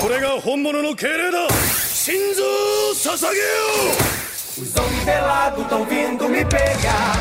これが本物の敬礼だ。心臓を捧げよう。 Os homens pelados tão vindo me pegar.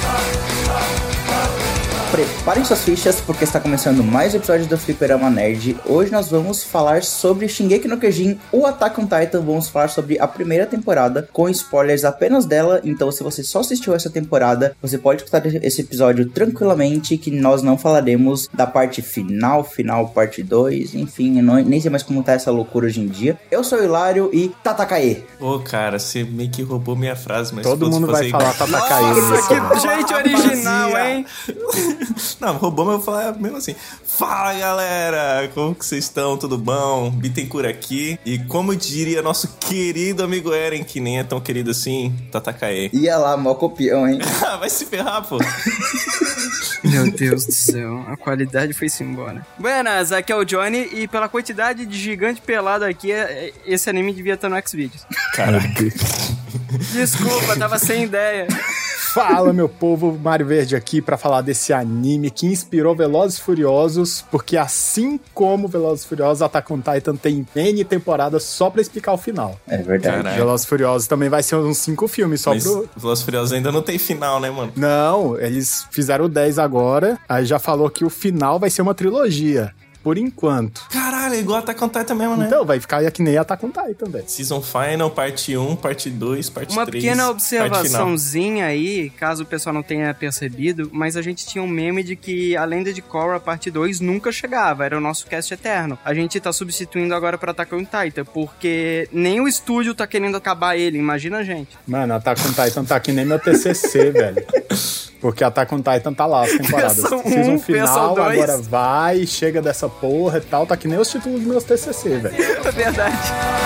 Preparem suas fichas porque está começando mais um episódio do Fliperama Nerd. Hoje nós vamos falar sobre Shingeki no Kyojin, o Attack on Titan. Vamos falar sobre a primeira temporada, com spoilers apenas dela. Então se você só assistiu essa temporada, você pode escutar esse episódio tranquilamente, que nós não falaremos da parte final, parte 2. Enfim, nem sei mais como tá essa loucura hoje em dia. Eu sou o Hilário e Tatakae. Ô, cara, você meio que roubou minha frase, mas todo mundo vai falar Tatakae. Nossa, que gente original, hein? Não, roubou, mas eu vou falar mesmo assim. Fala, galera! Como que vocês estão? Tudo bom? Bittencourt aqui. E como diria nosso querido amigo Eren, que nem é tão querido assim, Tatakae. Ia lá, mó copião, hein? Vai se ferrar, pô. Meu Deus do céu, a qualidade foi-se embora. Buenas, aqui é o Johnny e pela quantidade de gigante pelado aqui, esse anime devia estar no Xvideos. Caraca. Desculpa, tava sem ideia. Fala, meu povo, Mário Verde aqui pra falar desse anime que inspirou Velozes e Furiosos, porque assim como Velozes e Furiosos, Attack on Titan tem N temporadas só pra explicar o final. É verdade. Caraca. Velozes e Furiosos também vai ser uns 5 filmes só mas pro... Velozes e Furiosos ainda não tem final, né, mano? Não, eles fizeram 10 agora, aí já falou que o final vai ser uma trilogia. Por enquanto. Caralho, igual Attack on Titan mesmo, né? Então, vai ficar que nem Attack on Titan, velho. Season Final, parte 1, parte 2, parte 3. Uma pequena observaçãozinha aí, caso o pessoal não tenha percebido, mas a gente tinha um meme de que a Lenda de Korra, parte 2, nunca chegava, era o nosso cast eterno. A gente tá substituindo agora pra Attack on Titan, porque nem o estúdio tá querendo acabar ele, imagina a gente. Mano, Attack on Titan tá que nem meu TCC, velho. Porque Attack on Titan tá lá as temporadas. Fiz um final, agora vai, chega dessa porra e tal. Tá que nem os títulos dos meus TCC, velho. É verdade.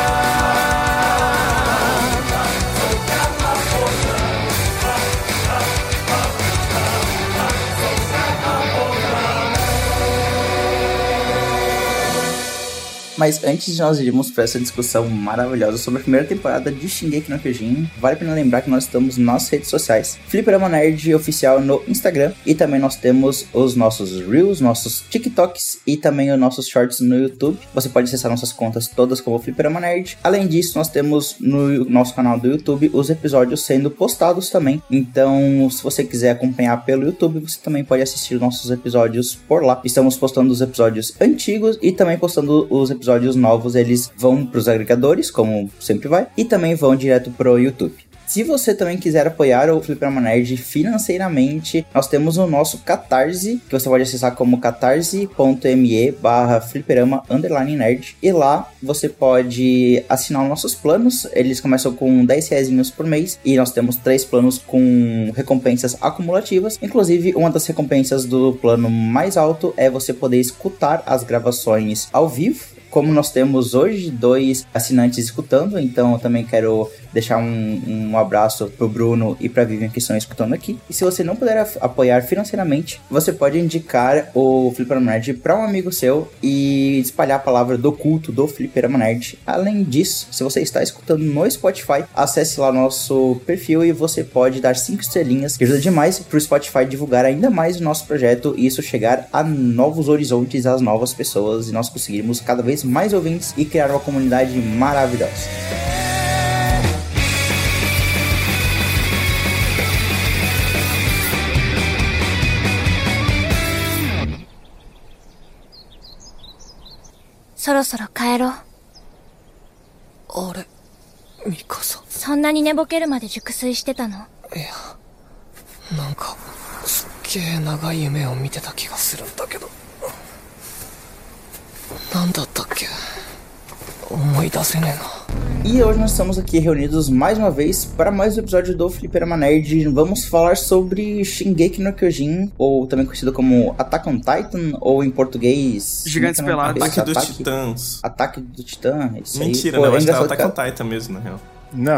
Mas antes de nós irmos para essa discussão maravilhosa sobre a primeira temporada de Shingeki no Kyojin, vale a pena lembrar que nós estamos nas redes sociais. Fliperama Nerd Oficial no Instagram, e também nós temos os nossos Reels, nossos TikToks e também os nossos Shorts no YouTube. Você pode acessar nossas contas todas como Fliperama Nerd. Além disso, nós temos no nosso canal do YouTube os episódios sendo postados também. Então, se você quiser acompanhar pelo YouTube, você também pode assistir nossos episódios por lá. Estamos postando os episódios antigos e também postando os episódios novos. Eles vão para os agregadores, como sempre vai, e também vão direto pro YouTube. Se você também quiser apoiar o Fliperama Nerd financeiramente, nós temos o nosso Catarse, que você pode acessar como catarse.me/fliperama_nerd, e lá você pode assinar os nossos planos. Eles começam com R$10 por mês, e nós temos 3 planos com recompensas acumulativas. Inclusive, uma das recompensas do plano mais alto é você poder escutar as gravações ao vivo, como nós temos hoje 2 assinantes escutando. Então eu também quero deixar um abraço pro Bruno e pra Vivian, que estão escutando aqui. E se você não puder apoiar financeiramente, você pode indicar o Fliperama Nerd pra um amigo seu e espalhar a palavra do culto do Fliperama Nerd. Além disso, se você está escutando no Spotify, acesse lá nosso perfil e você pode dar 5 estrelinhas, que ajuda demais pro Spotify divulgar ainda mais o nosso projeto e isso chegar a novos horizontes, às novas pessoas, e nós conseguirmos cada vez mais ouvintes e criar uma comunidade maravilhosa. Mikasa. そんなに寝ぼけるまで熟睡してたの？いや、なんかすっげえ長い夢を見てた気がするんだけど。なんだったっけ？思い出せねえな。 E hoje nós estamos aqui reunidos mais uma vez para mais um episódio do Fliperama Nerd. Vamos falar sobre Shingeki no Kyojin, ou também conhecido como Attack on Titan, ou em português... Gigantes Pelados. Ataque dos Titãs. Ataque do Titã, isso Mentira, aí. não, acho que é Attack on Titan mesmo, na real. Não,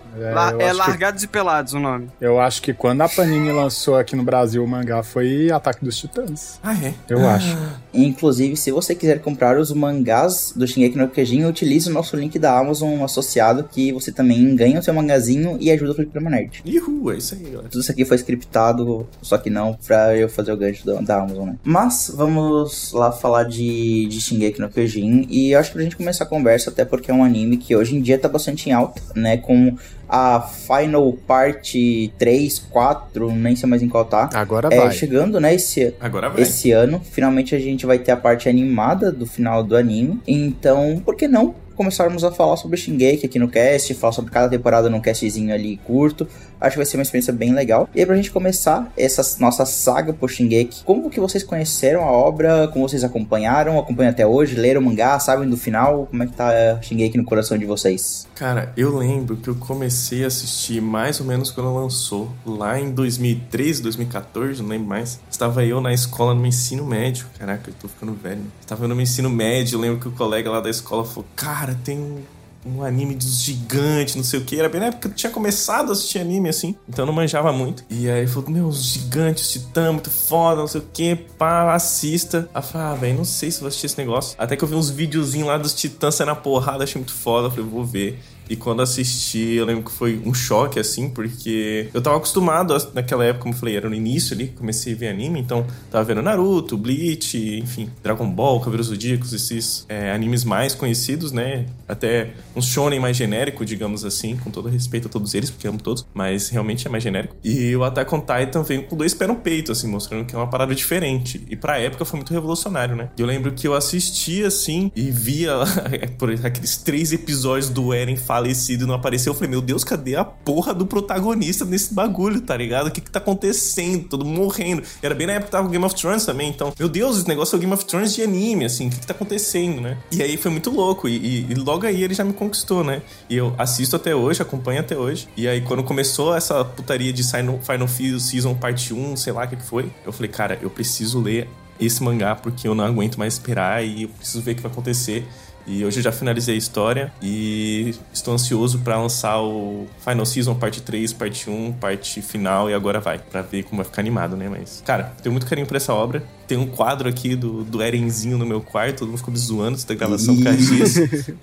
Largados e Pelados o nome. Eu acho que quando a Panini lançou aqui no Brasil o mangá foi Ataque dos Titãs. Ah, é? Eu acho. Inclusive, se você quiser comprar os mangás do Shingeki no Kyojin, utilize o nosso link da Amazon associado, que você também ganha o seu mangazinho e ajuda o Fliperama Nerd. Ihu, é isso aí, galera. Tudo isso aqui foi scriptado, só que não pra eu fazer o gancho da Amazon, né? Mas, vamos lá falar de Shingeki no Kyojin, e eu acho que pra gente começar a conversa, até porque é um anime que hoje em dia tá bastante em alta, né? Com a Final Parte 3, 4, nem sei mais em qual tá. Agora vai. Chegando, né, Agora vai. esse ano. Finalmente a gente vai ter a parte animada do final do anime. Então, por que não começarmos a falar sobre Shingeki aqui no cast, falar sobre cada temporada num castzinho ali curto. Acho que vai ser uma experiência bem legal. E aí, pra gente começar essa nossa saga por Shingeki, como que vocês conheceram a obra, como vocês acompanham até hoje, leram o mangá, sabem do final, como é que tá Shingeki no coração de vocês? Cara, eu lembro que eu comecei a assistir mais ou menos quando lançou, lá em 2013, 2014, não lembro mais. Estava eu na escola no ensino médio, caraca, eu tô ficando velho. Estava eu no ensino médio, eu lembro que o colega lá da escola falou, cara, tem um anime dos gigantes, não sei o que. Era bem na época que eu tinha começado a assistir anime, assim. Então eu não manjava muito. E aí ele falou, meu, os gigantes, os titãs, muito foda, não sei o que. Pá, assista. Aí eu falei, velho, não sei se vou assistir esse negócio. Até que eu vi uns videozinhos lá dos titãs saindo na porrada, achei muito foda. Eu falei, vou ver. E quando assisti, eu lembro que foi um choque, assim, porque eu tava acostumado, naquela época, como eu falei, era no início ali, comecei a ver anime, então tava vendo Naruto, Bleach, enfim, Dragon Ball, Cavaleiros Zodíacos, esses animes mais conhecidos, né? Até um shonen mais genérico, digamos assim, com todo respeito a todos eles, porque eu amo todos, mas realmente é mais genérico. E o Attack on Titan veio com 2 pés no peito, assim, mostrando que é uma parada diferente. E pra época foi muito revolucionário, né? E eu lembro que eu assistia, assim, e via por aqueles 3 episódios do Eren falecido e não apareceu, eu falei, meu Deus, cadê a porra do protagonista nesse bagulho, tá ligado? O que tá acontecendo? Todo mundo morrendo. Era bem na época que tava o Game of Thrones também, então, meu Deus, esse negócio é o Game of Thrones de anime, assim, o que tá acontecendo, né? E aí foi muito louco, e logo aí ele já me conquistou, né? E eu assisto até hoje, acompanho até hoje, e aí quando começou essa putaria de Final Season Parte 1, sei lá o que foi, eu falei, cara, eu preciso ler esse mangá porque eu não aguento mais esperar e eu preciso ver o que vai acontecer. E hoje eu já finalizei a história e estou ansioso pra lançar o Final Season Parte 3, Parte 1, Parte Final e agora vai, pra ver como vai ficar animado, né? Mas, cara, tenho muito carinho por essa obra. Tem um quadro aqui do Erenzinho no meu quarto, todo mundo ficou me zoando da gravação por causa disso.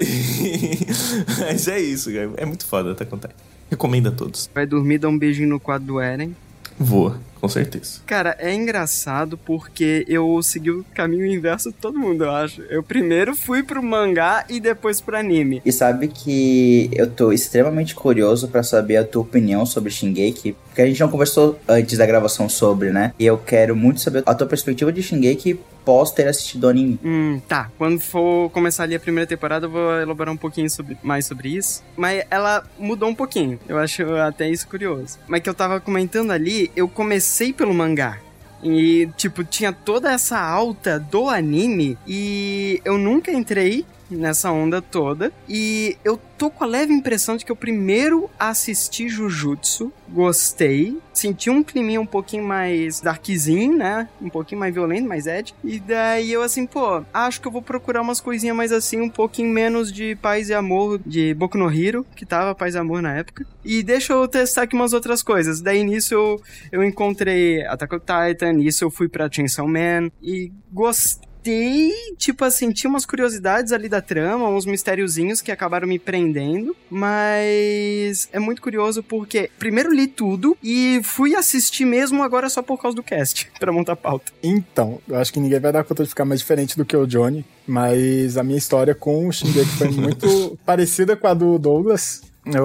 Mas é isso, cara. É muito foda, tá contando. Recomendo a todos. Vai dormir, dar um beijinho no quadro do Eren. Vou, com certeza. Cara, é engraçado porque eu segui o caminho inverso de todo mundo, eu acho. Eu primeiro fui pro mangá e depois pro anime. E sabe que eu tô extremamente curioso pra saber a tua opinião sobre Shingeki, porque a gente não conversou antes da gravação sobre, né? E eu quero muito saber a tua perspectiva de Shingeki pós ter assistido o anime. Tá. Quando for começar ali a primeira temporada, eu vou elaborar um pouquinho mais sobre isso. Mas ela mudou um pouquinho. Eu acho até isso curioso. Mas que eu tava comentando ali, eu comecei pelo mangá. E, tipo, tinha toda essa alta do anime e eu nunca entrei nessa onda toda. E eu tô com a leve impressão de que eu primeiro assisti Jujutsu, gostei, senti um climinha um pouquinho mais darkzinho, né? Um pouquinho mais violento, mais edgy. E daí eu assim, pô, acho que eu vou procurar umas coisinhas mais assim, um pouquinho menos de paz e amor de Boku no Hero, que tava paz e amor na época. E deixa eu testar aqui umas outras coisas. Daí nisso eu encontrei Attack on Titan, nisso eu fui pra Chainsaw Man e gostei. Tipo assim, tinha umas curiosidades ali da trama, uns mistériozinhos que acabaram me prendendo, mas é muito curioso porque primeiro li tudo e fui assistir mesmo agora só por causa do cast, pra montar pauta. Então, eu acho que ninguém vai dar conta de ficar mais diferente do que o Johnny, mas a minha história com o Shingeki foi muito parecida com a do Douglas.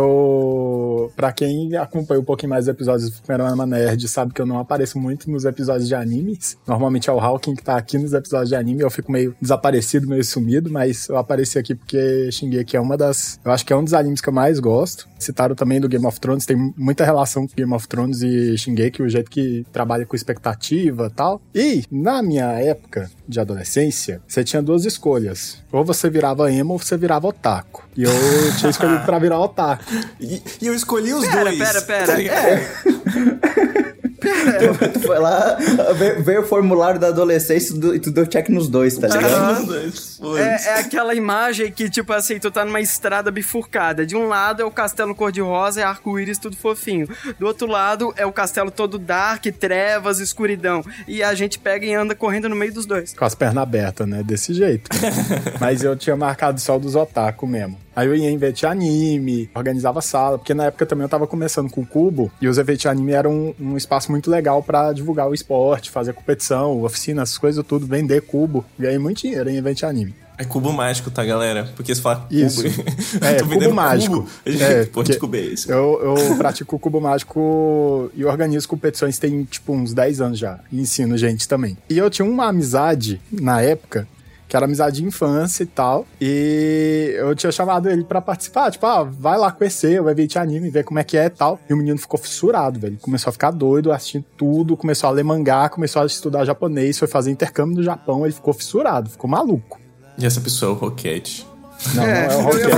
Pra quem acompanha um pouquinho mais os episódios do Fliperama Nerd, sabe que eu não apareço muito nos episódios de animes. Normalmente é o Hawking que tá aqui nos episódios de anime, eu fico meio desaparecido, meio sumido, mas eu apareci aqui porque Shingeki é eu acho que é um dos animes que eu mais gosto. Citaram também do Game of Thrones, tem muita relação com Game of Thrones e Shingeki, o jeito que trabalha com expectativa e tal. E, na minha época de adolescência, você tinha 2 escolhas. Ou você virava emo ou você virava otaku. E eu tinha escolhido pra virar otaku. E eu escolhi os dois. Pera. Tu foi lá, veio o formulário da adolescência e tu deu check nos dois, tá ligado? É aquela imagem que, tipo assim, tu tá numa estrada bifurcada. De um lado é o castelo cor-de-rosa e arco-íris tudo fofinho. Do outro lado é o castelo todo dark, trevas, escuridão. E a gente pega e anda correndo no meio dos dois. Com as pernas abertas, né? Desse jeito. Mas eu tinha marcado só dos otaku mesmo. Aí eu ia em evento de anime, organizava sala, porque na época também eu tava começando com o Cubo, e os eventos de anime eram um espaço muito legal pra divulgar o esporte, fazer competição, oficina, essas coisas tudo, vender cubo. Ganhei muito dinheiro em evento de anime. É cubo mágico, tá, galera? Porque se fala cubo... Isso. Cubo mágico. Cubo, a gente pode descobrir isso. Eu pratico o cubo mágico e organizo competições tem, tipo, uns 10 anos já. E ensino gente também. E eu tinha uma amizade, na época, que era amizade de infância e tal, e eu tinha chamado ele pra participar, tipo, vai lá conhecer, vai ver de anime, ver como é que é e tal, e o menino ficou fissurado, velho, começou a ficar doido, assistindo tudo, começou a ler mangá, começou a estudar japonês, foi fazer intercâmbio no Japão, ele ficou fissurado, ficou maluco. E essa pessoa é o Roquete. Não é o Roquete,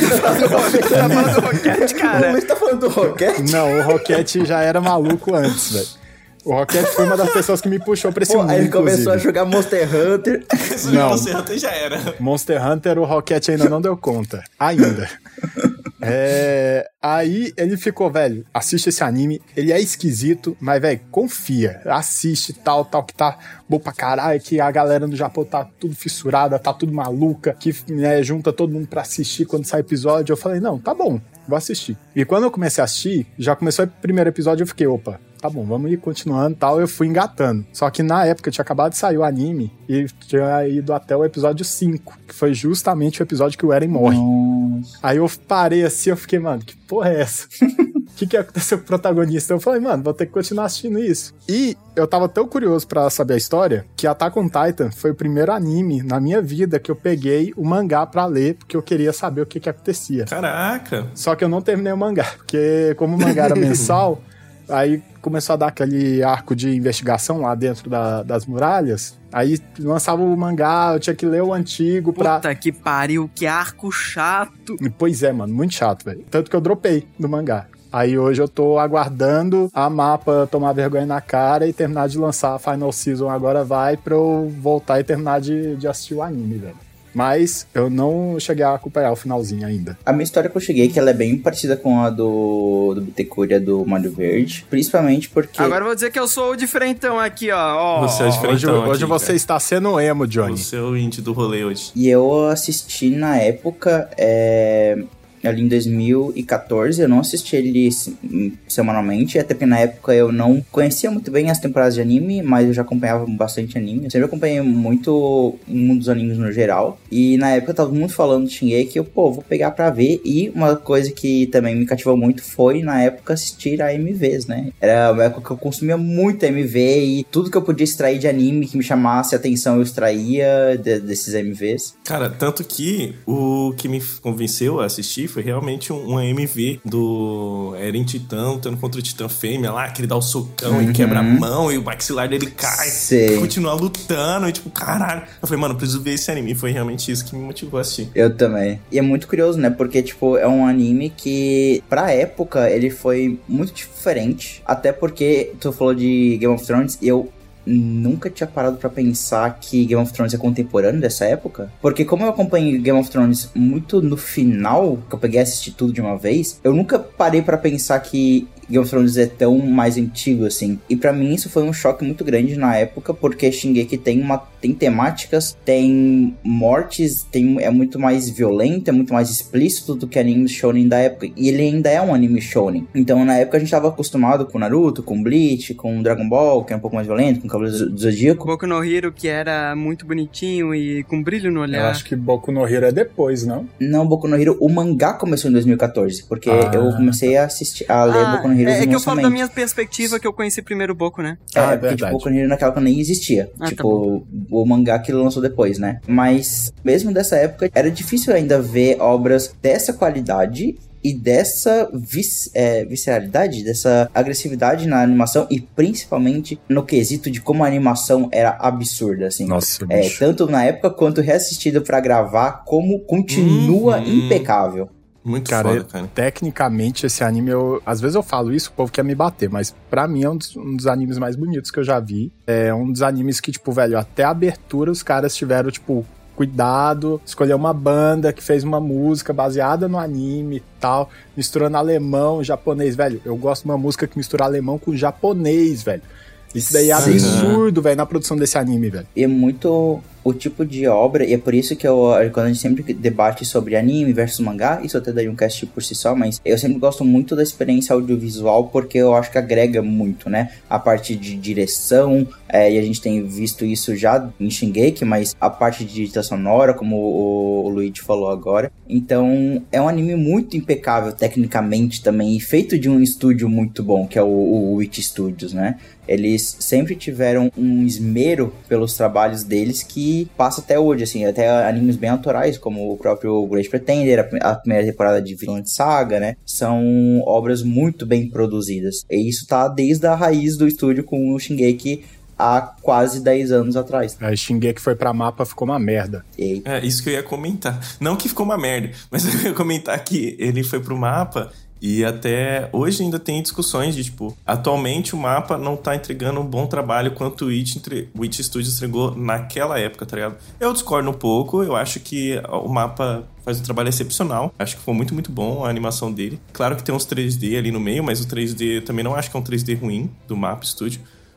cara. O Luiz tá falando do Roquete? Não, o Roquete já era maluco antes, velho. O Roquete foi uma das pessoas que me puxou pra esse mundo, aí ele começou inclusive. A jogar Monster Hunter. Não, Monster Hunter já era. Monster Hunter, o Roquete ainda não deu conta. Ainda. Aí ele ficou, velho, assiste esse anime, ele é esquisito, mas, velho, confia, assiste tal, que tá bom pra caralho, que a galera no Japão tá tudo fissurada, tá tudo maluca, que junta todo mundo pra assistir quando sai episódio. Eu falei, não, tá bom, vou assistir. E quando eu comecei a assistir, já começou o primeiro episódio, eu fiquei, opa, tá bom, vamos ir continuando e tal, eu fui engatando. Só que na época tinha acabado de sair o anime e tinha ido até o episódio 5, que foi justamente o episódio que o Eren morre. Nossa. Aí eu parei assim, eu fiquei, mano, que porra é essa? O que aconteceu com o protagonista? Eu falei, mano, vou ter que continuar assistindo isso. E eu tava tão curioso pra saber a história, que Attack on Titan foi o primeiro anime na minha vida que eu peguei o mangá pra ler, porque eu queria saber o que acontecia. Caraca! Só que eu não terminei o mangá, porque como o mangá era mensal, aí começou a dar aquele arco de investigação lá dentro das muralhas. Aí lançava o mangá, eu tinha que ler o antigo pra... Puta que pariu, que arco chato. Pois é, mano, muito chato, velho. Tanto que eu dropei do mangá. Aí hoje eu tô aguardando a Mapa tomar vergonha na cara e terminar de lançar a Final Season agora vai pra eu voltar e terminar de assistir o anime, velho. Mas eu não cheguei a acompanhar o finalzinho ainda. A minha história que eu cheguei, que ela é bem parecida com a do Bittencourt, do Mário Verde. Principalmente porque... Agora eu vou dizer que eu sou o diferentão aqui, ó. Você é o diferentão hoje aqui, você cara. está sendo emo, Johnny. Você é o indie do rolê hoje. E eu assisti na época... ali em 2014, eu não assisti ele semanalmente, até porque na época eu não conhecia muito bem as temporadas de anime, mas eu já acompanhava bastante anime. Eu sempre acompanhei muito o mundo dos animes no geral, e na época eu tava muito falando de Shingeki, eu, vou pegar pra ver, e uma coisa que também me cativou muito foi, na época, assistir a MVs, né? Era uma época que eu consumia muito MV, e tudo que eu podia extrair de anime que me chamasse a atenção, eu extraía desses MVs. Cara, tanto que o que me convenceu a assistir foi realmente um MV do Eren Titã lutando contra o Titã Fêmea lá, que ele dá o socão e quebra a mão e o maxilar dele cai. Sei. E continua lutando e tipo, caralho. Eu falei, mano, preciso ver esse anime. E foi realmente isso que me motivou a assistir. Eu também. E é muito curioso, né? Porque, tipo, é um anime que, pra época, ele foi muito diferente. Até porque tu falou de Game of Thrones e eu nunca tinha parado pra pensar que Game of Thrones é contemporâneo dessa época. Porque como eu acompanhei Game of Thrones muito no final, que eu peguei a assistir tudo de uma vez, eu nunca parei pra pensar que Game of Thrones é tão mais antigo assim. E pra mim isso foi um choque muito grande na época, porque Shingeki tem temáticas, tem mortes, é muito mais violento, é muito mais explícito do que anime shonen da época. E ele ainda é um anime shonen. Então na época a gente tava acostumado com Naruto, com Bleach, com Dragon Ball, que é um pouco mais violento, com Cavaleiros do Zodíaco. Boku no Hero, que era muito bonitinho e com brilho no olhar. Eu acho que Boku no Hero é depois, não? Não, Boku no Hero, o mangá começou em 2014, porque eu comecei a ler Boku no Hero é que eu falo da minha perspectiva, que eu conheci primeiro o Boku, né? Porque tipo, Boku no Hero naquela época nem existia. Tipo, tá, o mangá que ele lançou depois, né? Mas, mesmo dessa época, era difícil ainda ver obras dessa qualidade e dessa visceralidade, dessa agressividade na animação, e principalmente no quesito de como a animação era absurda, assim. Nossa, bicho. Tanto na época quanto reassistido pra gravar, como continua impecável. Muito cara, foda, cara. Tecnicamente, esse anime, às vezes eu falo isso, o povo quer me bater, mas pra mim é um dos animes mais bonitos que eu já vi. É um dos animes que, tipo, velho, até a abertura os caras tiveram, tipo, cuidado, escolher uma banda que fez uma música baseada no anime e tal, misturando alemão, japonês, velho. Eu gosto de uma música que mistura alemão com japonês, velho. Isso daí é absurdo, velho, na produção desse anime, velho. E é muito o tipo de obra, e é por isso que quando a gente sempre debate sobre anime versus mangá, isso até daria um cast por si só, mas eu sempre gosto muito da experiência audiovisual, porque eu acho que agrega muito, né? A parte de direção, e a gente tem visto isso já em Shingeki, mas a parte de digital sonora, como o Luigi falou agora. Então, é um anime muito impecável tecnicamente também, e feito de um estúdio muito bom, que é o Witch Studios, né? Eles sempre tiveram um esmero pelos trabalhos deles que passa até hoje, assim, até animes bem autorais, como o próprio Great Pretender, a primeira temporada de Vinland Saga, né? São obras muito bem produzidas. E isso tá desde a raiz do estúdio com o Shingeki há quase 10 anos atrás. A Shingeki foi pra mapa, ficou uma merda. É, isso que eu ia comentar. Não que ficou uma merda, mas eu ia comentar que ele foi pro mapa... E até hoje ainda tem discussões de, tipo, atualmente o mapa não tá entregando um bom trabalho quanto o Witch Studios entregou naquela época, tá ligado? Eu discordo um pouco, eu acho que o mapa faz um trabalho excepcional. Acho que foi muito, muito bom a animação dele. Claro que tem uns 3D ali no meio, mas o 3D também não acho que é um 3D ruim do Mapa Studio.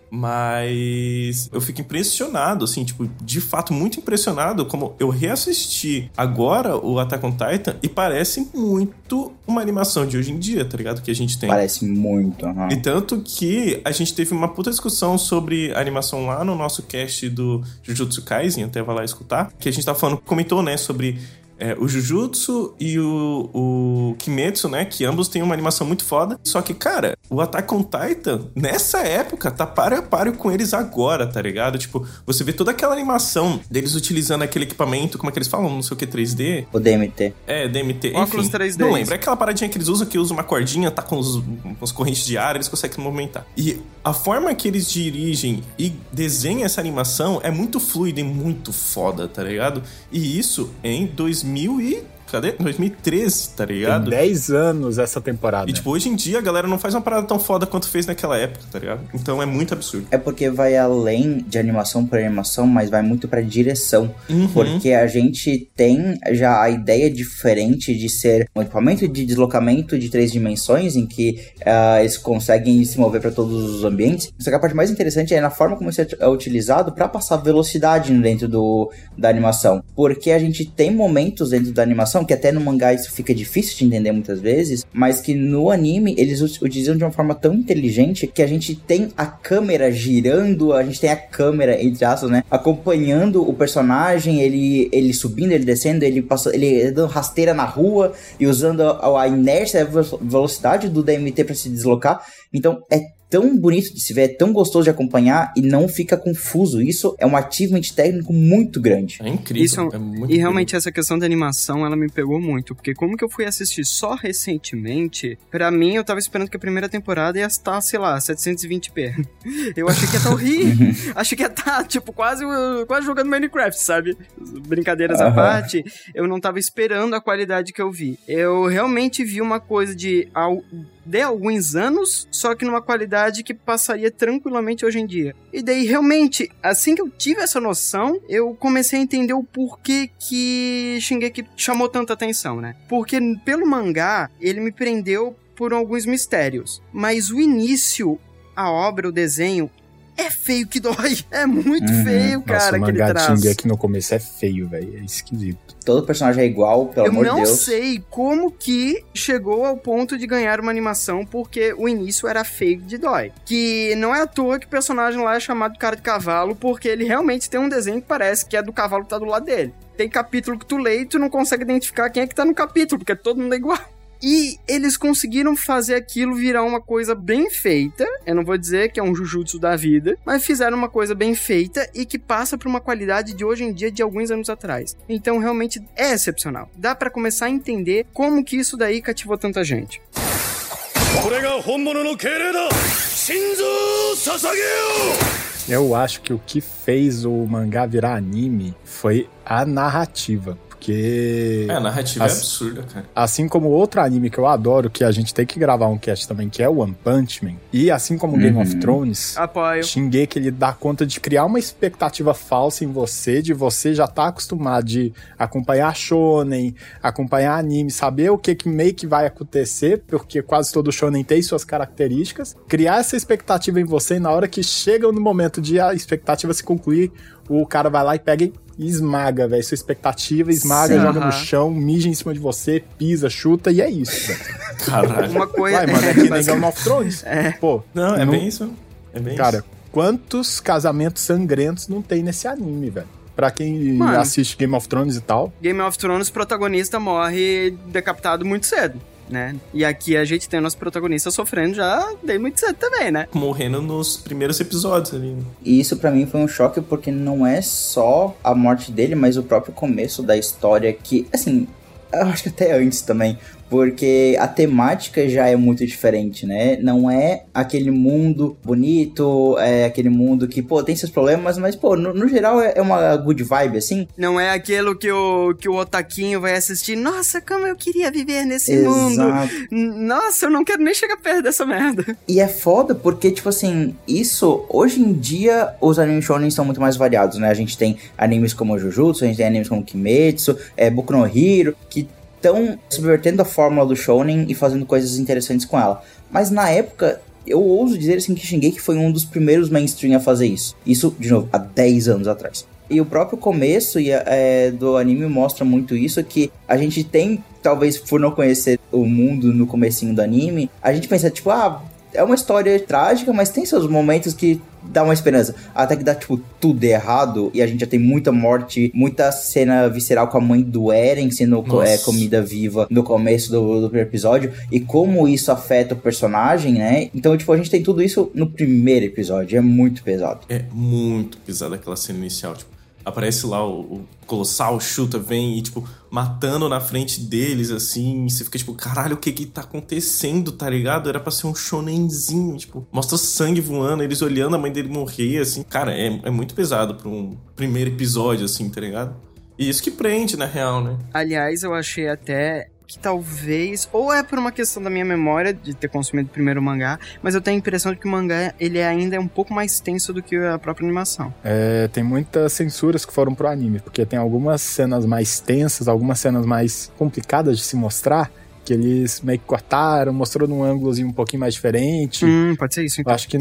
Mas eu fico impressionado, assim, tipo, de fato muito impressionado, como eu reassisti agora o Attack on Titan e parece muito uma animação de hoje em dia, tá ligado? Que a gente tem. Parece muito, E tanto que a gente teve uma puta discussão sobre animação lá no nosso cast do Jujutsu Kaisen, até vai lá escutar, que a gente tava falando, comentou, né, sobre... o Jujutsu e o Kimetsu, né? Que ambos têm uma animação muito foda. Só que, cara, o Attack on Titan, nessa época, tá páreo a páreo com eles agora, tá ligado? Tipo, você vê toda aquela animação deles utilizando aquele equipamento, como é que eles falam? Não sei o que, 3D? O DMT. DMT. Óculos enfim, 3D. não lembro. É aquela paradinha que eles usam, que usa uma cordinha, tá com as correntes de ar, eles conseguem movimentar. E a forma que eles dirigem e desenham essa animação é muito fluida e muito foda, tá ligado? E isso em 2013, tá ligado? Tem 10 anos essa temporada. E, tipo, hoje em dia a galera não faz uma parada tão foda quanto fez naquela época, tá ligado? Então é muito absurdo. É porque vai além de animação por animação, mas vai muito pra direção. Porque a gente tem já a ideia diferente de ser um equipamento de deslocamento de 3 dimensões, em que eles conseguem se mover pra todos os ambientes. Só que a parte mais interessante é na forma como isso é utilizado pra passar velocidade dentro da animação. Porque a gente tem momentos dentro da animação que até no mangá isso fica difícil de entender muitas vezes, mas que no anime eles utilizam de uma forma tão inteligente que a gente tem a câmera girando, a gente tem a câmera, entre aspas, né, acompanhando o personagem, ele subindo, ele descendo, ele dando rasteira na rua e usando a inércia, a velocidade do DMT para se deslocar. Então é tão bonito de se ver, é tão gostoso de acompanhar e não fica confuso. Isso é um achievement técnico muito grande. É incrível. Isso, é muito e realmente essa questão da animação, ela me pegou muito, porque como que eu fui assistir só recentemente, pra mim eu tava esperando que a primeira temporada ia estar, sei lá, 720p. Eu achei que ia estar horrível. Achei que ia estar, tipo, quase jogando Minecraft, sabe? Brincadeiras à parte, eu não tava esperando a qualidade que eu vi. Eu realmente vi uma coisa de alguns anos, só que numa qualidade que passaria tranquilamente hoje em dia. E daí, realmente, assim que eu tive essa noção, eu comecei a entender o porquê que Shingeki chamou tanta atenção, né? Porque pelo mangá, ele me prendeu por alguns mistérios. Mas o início, a obra, o desenho, é feio que dói. É muito feio, cara, aquele traço. Nossa, o mangá de Shingeki no começo é feio, velho. É esquisito. Todo personagem é igual, pelo amor de Deus. Eu não sei como que chegou ao ponto de ganhar uma animação, porque o início era feio de dói. Que não é à toa que o personagem lá é chamado Cara de Cavalo, porque ele realmente tem um desenho que parece que é do cavalo que tá do lado dele. Tem capítulo que tu lê e tu não consegue identificar quem é que tá no capítulo, porque todo mundo é igual. E eles conseguiram fazer aquilo virar uma coisa bem feita. Eu não vou dizer que é um Jujutsu da vida, mas fizeram uma coisa bem feita e que passa por uma qualidade de hoje em dia de alguns anos atrás. Então realmente é excepcional. Dá pra começar a entender como que isso daí cativou tanta gente. Eu acho que o que fez o mangá virar anime foi a narrativa. Porque... A narrativa é absurda, cara. Assim como outro anime que eu adoro, que a gente tem que gravar um cast também, que é o One Punch Man, e assim como Game of Thrones, Apoio. Shingeki, ele dá conta de criar uma expectativa falsa em você, de você já tá acostumado de acompanhar shonen, acompanhar anime, saber o que meio que vai acontecer, porque quase todo shonen tem suas características, criar essa expectativa em você, e na hora que chega no momento de a expectativa se concluir, o cara vai lá e pega e esmaga, velho, sua expectativa, esmaga, joga no chão, mija em cima de você, pisa, chuta, e é isso, velho. Caralho. Uma coisa... Vai, mano, é que nem Game of Thrones. Pô, Não, é bem isso. É bem cara, isso. quantos casamentos sangrentos não tem nesse anime, velho? Pra quem assiste Game of Thrones e tal. Game of Thrones, o protagonista morre decapitado muito cedo, né? E aqui a gente tem o nosso protagonista sofrendo já desde muito cedo também, né? Morrendo nos primeiros episódios ali. E isso pra mim foi um choque, porque não é só a morte dele, mas o próprio começo da história, que, assim, eu acho que até antes também, porque a temática já é muito diferente, né? Não é aquele mundo bonito, é aquele mundo que, pô, tem seus problemas, mas, pô, no geral é uma good vibe, assim. Não é aquilo que o otaquinho vai assistir. Nossa, como eu queria viver nesse mundo. Nossa, eu não quero nem chegar perto dessa merda. E é foda porque, tipo assim, isso, hoje em dia, os animes shonen são muito mais variados, né? A gente tem animes como Jujutsu, a gente tem animes como Kimetsu, Boku no Hero, que estão subvertendo a fórmula do shonen e fazendo coisas interessantes com ela. Mas na época, eu ouso dizer assim que Shingeki foi um dos primeiros mainstream a fazer isso. Isso, de novo, há 10 anos atrás. E o próprio começo do anime mostra muito isso, que a gente tem, talvez por não conhecer o mundo no comecinho do anime, a gente pensa, tipo, é uma história trágica, mas tem seus momentos que dá uma esperança. Até que dá, tipo, tudo errado, e a gente já tem muita morte, muita cena visceral com a mãe do Eren sendo comida viva no começo do primeiro episódio, e como isso afeta o personagem, né? Então, tipo, a gente tem tudo isso no primeiro episódio, é muito pesado. É muito pesado aquela cena inicial, tipo, aparece lá o Colossal, chuta, vem e, tipo, matando na frente deles, assim, e você fica, tipo, caralho, o que tá acontecendo, tá ligado? Era pra ser um shonenzinho, tipo, mostra sangue voando, eles olhando a mãe dele morrer, assim, cara, é muito pesado pra um primeiro episódio, assim, tá ligado? E isso que prende, na real, né? Aliás, eu achei até que talvez, ou é por uma questão da minha memória de ter consumido o primeiro mangá, mas eu tenho a impressão de que o mangá, ele ainda é um pouco mais tenso do que a própria animação. Tem muitas censuras que foram pro anime, porque tem algumas cenas mais tensas, algumas cenas mais complicadas de se mostrar, que eles meio que cortaram, mostrou num ângulozinho um pouquinho mais diferente. Pode ser isso, então. Eu acho que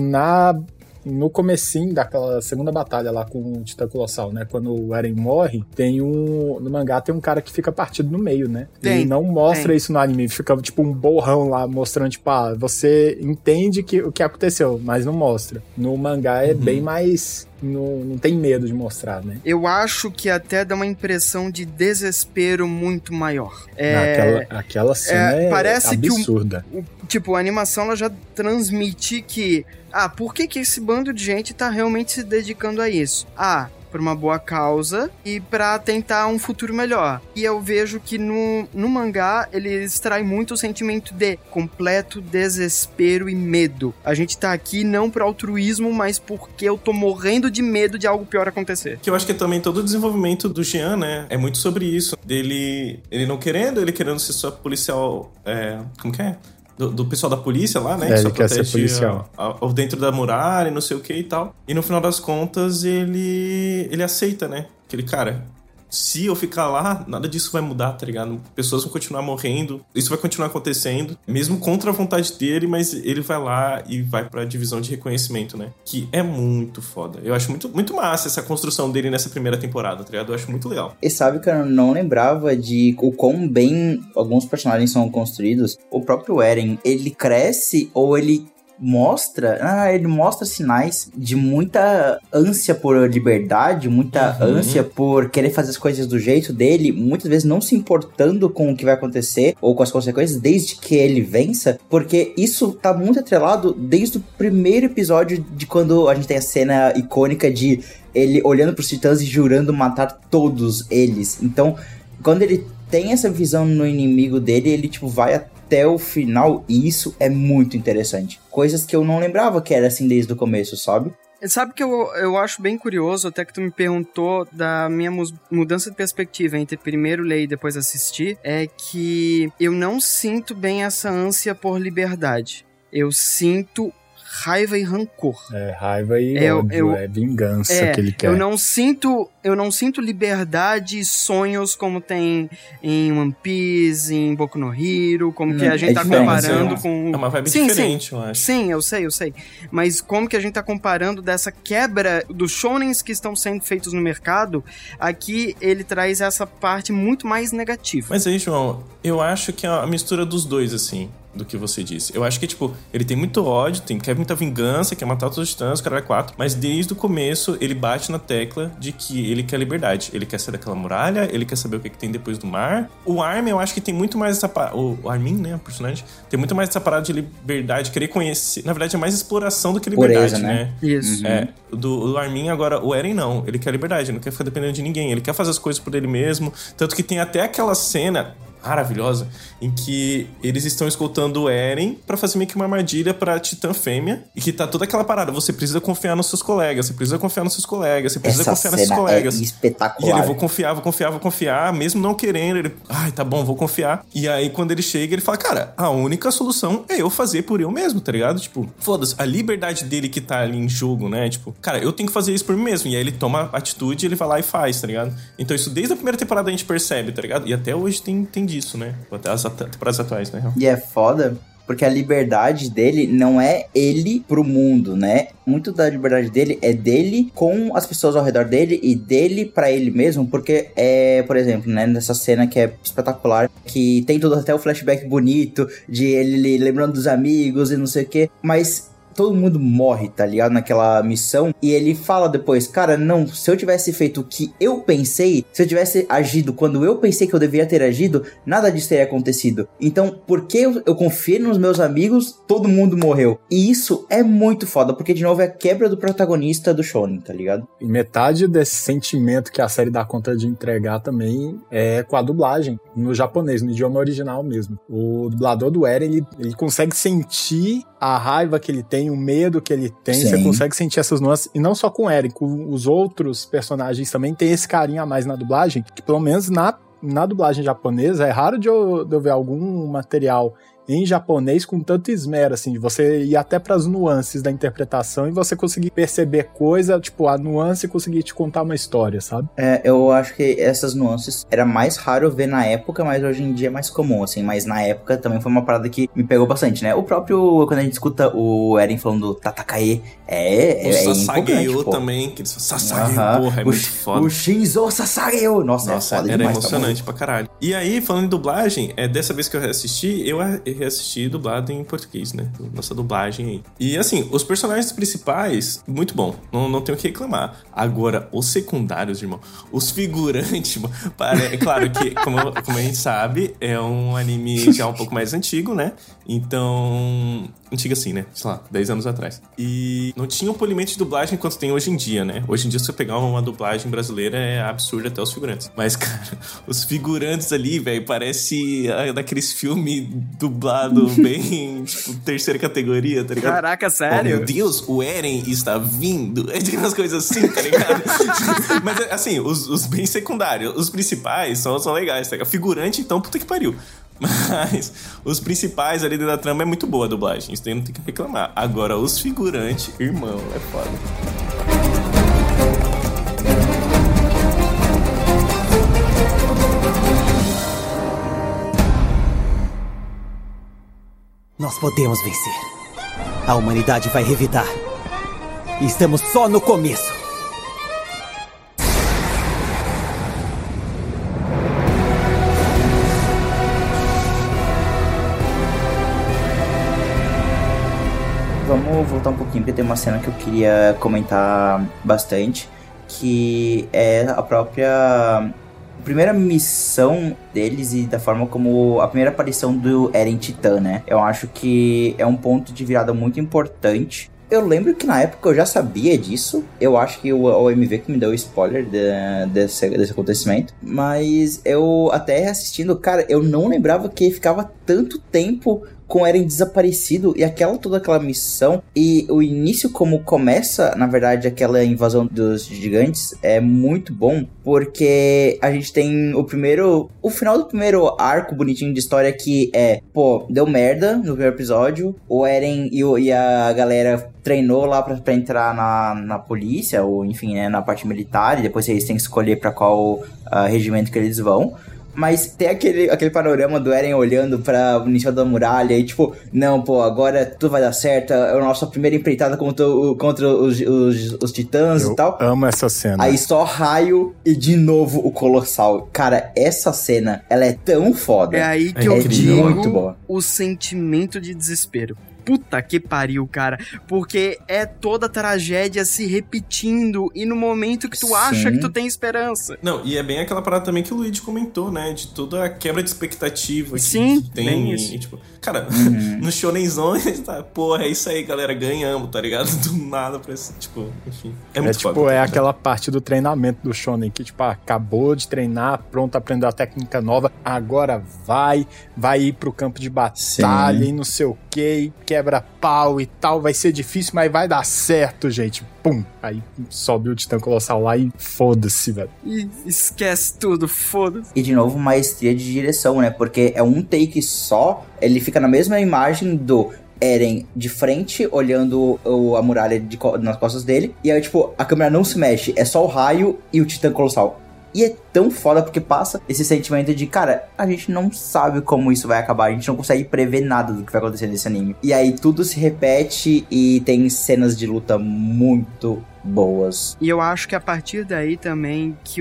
no comecinho daquela segunda batalha lá com o Titã Colossal, né? Quando o Eren morre, no mangá tem um cara que fica partido no meio, né? E não mostra isso no anime, fica tipo um borrão lá, mostrando tipo, você entende o que aconteceu, mas não mostra. No mangá é bem mais... Não tem medo de mostrar, né? Eu acho que até dá uma impressão de desespero muito maior. Aquela cena parece absurda. Tipo, a animação ela já transmite que... por que esse bando de gente tá realmente se dedicando a isso? Por uma boa causa e pra tentar um futuro melhor. E eu vejo que no mangá ele extrai muito o sentimento de completo desespero e medo. A gente tá aqui não por altruísmo, mas porque eu tô morrendo de medo de algo pior acontecer. Que eu acho que também todo o desenvolvimento do Jean, né, é muito sobre isso. Ele não querendo, ele querendo ser só policial, como que é? Do pessoal da polícia lá, né? Que só quer ser policial. Dentro da muralha, não sei o que e tal. E no final das contas, ele aceita, né? Aquele cara... Se eu ficar lá, nada disso vai mudar, tá ligado? Pessoas vão continuar morrendo, isso vai continuar acontecendo, mesmo contra a vontade dele, mas ele vai lá e vai pra divisão de reconhecimento, né? Que é muito foda. Eu acho muito, muito massa essa construção dele nessa primeira temporada, tá ligado? Eu acho muito legal. E sabe que eu não lembrava de o quão bem alguns personagens são construídos. O próprio Eren, ele cresce ou ele mostra sinais de muita ânsia por liberdade, muita ânsia por querer fazer as coisas do jeito dele, muitas vezes não se importando com o que vai acontecer ou com as consequências, desde que ele vença, porque isso tá muito atrelado desde o primeiro episódio, de quando a gente tem a cena icônica de ele olhando pros titãs e jurando matar todos eles. Então, quando ele tem essa visão no inimigo dele, ele tipo vai até o final, e isso é muito interessante. Coisas que eu não lembrava que era assim desde o começo, sabe? Sabe que eu acho bem curioso, até que tu me perguntou da minha mudança de perspectiva entre primeiro ler e depois assistir, é que eu não sinto bem essa ânsia por liberdade. Eu sinto raiva e rancor. Raiva e ódio, vingança que ele quer. Eu não sinto liberdade e sonhos como tem em One Piece, em Boku no Hero, como que a gente tá comparando com... É uma vibe diferente, eu acho. Sim, eu sei. Mas como que a gente tá comparando dessa quebra dos shonens que estão sendo feitos no mercado, aqui ele traz essa parte muito mais negativa. Mas aí, João, eu acho que é a mistura dos dois, assim, do que você disse. Eu acho que, tipo, ele tem muito ódio, quer muita vingança, quer matar todos os titãs, cara 4, mas desde o começo ele bate na tecla de que ele quer liberdade. Ele quer sair daquela muralha, ele quer saber o que tem depois do mar. O Armin, eu acho que tem muito mais essa parada... O Armin, né, o personagem, tem muito mais essa parada de liberdade, querer conhecer. Na verdade, é mais exploração do que liberdade, né? Isso. Do Armin, agora, o Eren não. Ele quer liberdade, ele não quer ficar dependendo de ninguém. Ele quer fazer as coisas por ele mesmo. Tanto que tem até aquela cena maravilhosa, em que eles estão escoltando o Eren pra fazer meio que uma armadilha pra Titã Fêmea, e que tá toda aquela parada, você precisa confiar nos seus colegas, você precisa confiar nesses colegas. É espetacular. E ele, vou confiar, mesmo não querendo, ele, tá bom, vou confiar. E aí, quando ele chega, ele fala, cara, a única solução é eu fazer por eu mesmo, tá ligado? Tipo, foda-se, a liberdade dele que tá ali em jogo, né? Tipo, cara, eu tenho que fazer isso por mim mesmo. E aí ele toma atitude, ele vai lá e faz, tá ligado? Então isso desde a primeira temporada a gente percebe, tá ligado? E até hoje tem disso, né? Até as temporadas atuais, né? E é foda, porque a liberdade dele não é ele pro mundo, né? Muito da liberdade dele é dele com as pessoas ao redor dele e dele pra ele mesmo, porque por exemplo, né, nessa cena que é espetacular, que tem todo até o flashback bonito de ele lembrando dos amigos e não sei o que, mas todo mundo morre, tá ligado? Naquela missão. E ele fala depois, cara, não, se eu tivesse feito o que eu pensei, se eu tivesse agido quando eu pensei que eu deveria ter agido, nada disso teria acontecido. Então, porque eu confiei nos meus amigos, todo mundo morreu. E isso é muito foda, porque de novo é a quebra do protagonista do shonen, tá ligado? E metade desse sentimento que a série dá conta de entregar também é com a dublagem, no japonês, no idioma original mesmo. O dublador do Eren, ele consegue sentir a raiva que ele tem, o medo que ele tem. Sim. Você consegue sentir essas nuances, e não só com o Eren, com os outros personagens também tem esse carinho a mais na dublagem, que pelo menos na dublagem japonesa é raro de eu ver algum material em japonês com tanto esmero, assim, de você ir até pras nuances da interpretação e você conseguir perceber coisa, tipo, a nuance e conseguir te contar uma história, sabe? Eu acho que essas nuances era mais raro ver na época, mas hoje em dia é mais comum, assim, mas na época também foi uma parada que me pegou bastante, né? O próprio, quando a gente escuta o Eren falando Tatakae, o Sasageo também, que eles falam Sasageo, porra, é muito foda. O Shinzo Sasageo, nossa, é foda era demais, emocionante pra caralho. E aí, falando em dublagem, dessa vez que eu reassisti, eu reassisti dublado em português, né? Nossa dublagem aí. E assim, os personagens principais, muito bom. Não tenho o que reclamar. Agora, os secundários, irmão, os figurantes, irmão, é claro que, como a gente sabe, é um anime já um pouco mais antigo, né? Então... Antigo assim, né? Sei lá, 10 anos atrás. E não tinha um polimento de dublagem quanto tem hoje em dia, né? Hoje em dia, se você pegar uma dublagem brasileira, é absurdo até os figurantes. Mas, cara, os figurantes ali, velho, parece daqueles filmes dublados bem, tipo, terceira categoria, tá ligado? Caraca, sério? Oh, meu Deus, o Eren está vindo. É de umas coisas assim, tá ligado? Mas, assim, os bem secundários, os principais são legais, tá ligado? Figurante, então, puta que pariu. Mas os principais ali dentro da trama é muito boa a dublagem, isso daí não tem que reclamar. Agora, os figurantes, irmão, é foda. Nós podemos vencer. A humanidade vai revidar. E estamos só no começo. Vamos voltar um pouquinho, porque tem uma cena que eu queria comentar bastante, que é a própria primeira missão deles e da forma como a primeira aparição do Eren Titã, né? Eu acho que é um ponto de virada muito importante. Eu lembro que na época eu já sabia disso. Eu acho que o OMV que me deu o spoiler desse acontecimento. Mas eu até assistindo, cara, eu não lembrava que ficava tanto tempo com o Eren desaparecido e toda aquela missão e o início como começa, na verdade, aquela invasão dos gigantes é muito bom, porque a gente tem o final do primeiro arco bonitinho de história que deu merda no primeiro episódio, o Eren e a galera treinou lá pra entrar na polícia, ou enfim, né, na parte militar, e depois eles têm que escolher pra qual regimento que eles vão. Mas tem aquele panorama do Eren olhando pra o início da muralha e tipo, não, agora tudo vai dar certo, é a nossa primeira empreitada contra os titãs e tal. Eu amo essa cena. Aí só raio e de novo o Colossal. Cara, essa cena, ela é tão foda. É aí que eu digo muito boa. O sentimento de desespero. Puta que pariu, cara. Porque é toda a tragédia se repetindo e no momento que tu acha que tu tem esperança. Não, e é bem aquela parada também que o Luigi comentou, né? De toda a quebra de expectativa que tem. Bem isso. E, tipo, cara, no shonenzão, tá, porra, é isso aí, galera, ganhamos, tá ligado? Do nada pra esse, tipo, enfim. É muito foda. Tipo, aquela parte do treinamento do shonen que, tipo, acabou de treinar, pronto, aprendeu a técnica nova, agora vai ir pro campo de batalha e não sei o que, quebra pau e tal, vai ser difícil, mas vai dar certo, gente. Pum! Aí sobe o Titã Colossal lá e foda-se, velho. E esquece tudo, foda-se. E de novo, maestria de direção, né? Porque é um take só, ele fica na mesma imagem do Eren de frente, olhando a muralha nas costas dele, e aí, tipo, a câmera não se mexe, é só o raio e o Titã Colossal. E é tão foda porque passa esse sentimento de, cara, a gente não sabe como isso vai acabar, a gente não consegue prever nada do que vai acontecer nesse anime. E aí tudo se repete e tem cenas de luta muito boas. E eu acho que a partir daí também que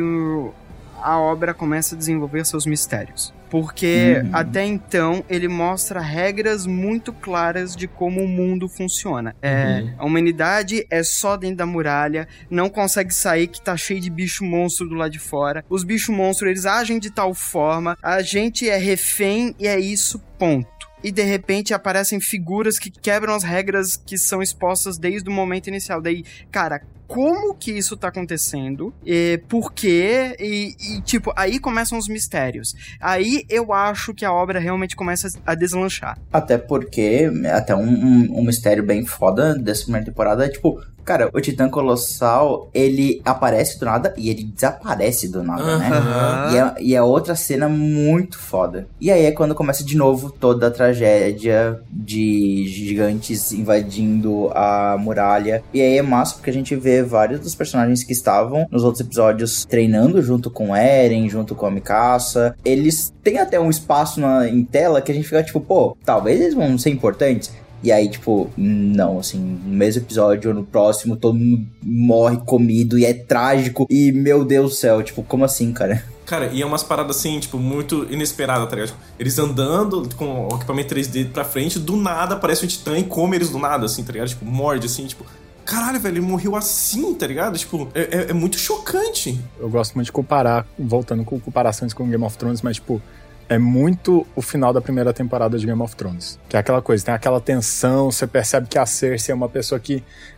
a obra começa a desenvolver seus mistérios. Porque até então ele mostra regras muito claras de como o mundo funciona. A humanidade é só dentro da muralha, não consegue sair, que tá cheio de bicho monstro do lado de fora. Os bichos monstros, eles agem de tal forma, a gente é refém e é isso, ponto. E de repente aparecem figuras que quebram as regras que são expostas desde o momento inicial. Daí, cara, como que isso tá acontecendo? Por quê? E tipo, aí começam os mistérios. Aí eu acho que a obra realmente começa a deslanchar. Até porque, até um mistério bem foda dessa primeira temporada é tipo, cara, o Titã Colossal, ele aparece do nada e ele desaparece do nada, né? E é outra cena muito foda. E aí é quando começa de novo toda a tragédia de gigantes invadindo a muralha. E aí é massa porque a gente vê vários dos personagens que estavam nos outros episódios treinando junto com o Eren, junto com a Mikasa. Eles têm até um espaço em tela que a gente fica tipo, pô, talvez eles vão ser importantes. E aí, tipo, não, assim, no mesmo episódio ou no próximo, todo mundo morre comido e é trágico. E, meu Deus do céu, tipo, como assim, cara? Cara, e é umas paradas assim, tipo, muito inesperadas, tá ligado? Tipo, eles andando com o equipamento 3D pra frente, do nada aparece um titã e come eles do nada, assim, tá ligado? Tipo, morde, assim, tipo... Caralho, velho, ele morreu assim, tá ligado? Tipo, é muito chocante. Eu gosto muito de comparar, voltando com comparações com Game of Thrones, mas, tipo... É muito o final da primeira temporada de Game of Thrones. Que é aquela coisa, tem aquela tensão, você percebe que a Cersei é uma pessoa que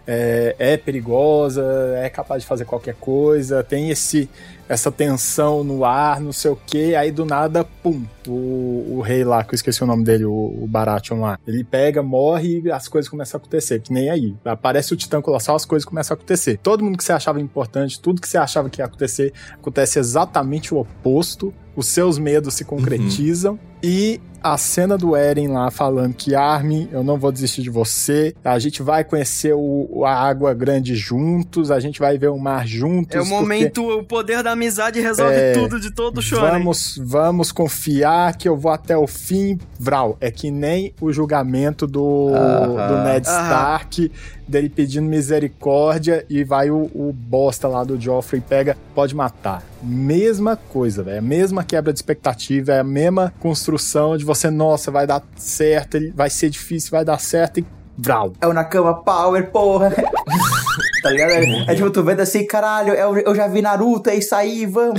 é perigosa, é capaz de fazer qualquer coisa, tem essa tensão no ar, não sei o que, aí do nada, pum, o rei lá, que eu esqueci o nome dele, o Baratheon lá, ele pega, morre e as coisas começam a acontecer, que nem aí. Aparece o Titã Colossal, as coisas começam a acontecer. Todo mundo que você achava importante, tudo que você achava que ia acontecer, acontece exatamente o oposto. Os seus medos se concretizam. E a cena do Eren lá falando que Armin, eu não vou desistir de você, a gente vai conhecer a água grande juntos, a gente vai ver o mar juntos. É o momento, o poder da amizade resolve tudo de todo o shonen. Vamos confiar que eu vou até o fim. Vral, é que nem o julgamento do Ned Stark, dele pedindo misericórdia e vai o bosta lá do Joffrey pega, pode matar. Mesma coisa, velho, a mesma quebra de expectativa, é a mesma construção de você, nossa, vai dar certo, vai ser difícil, vai dar certo e vral. É o Nakama Power, porra. Tá ligado? É tipo, tu vendo assim, caralho, eu já vi Naruto, é isso aí, vamos.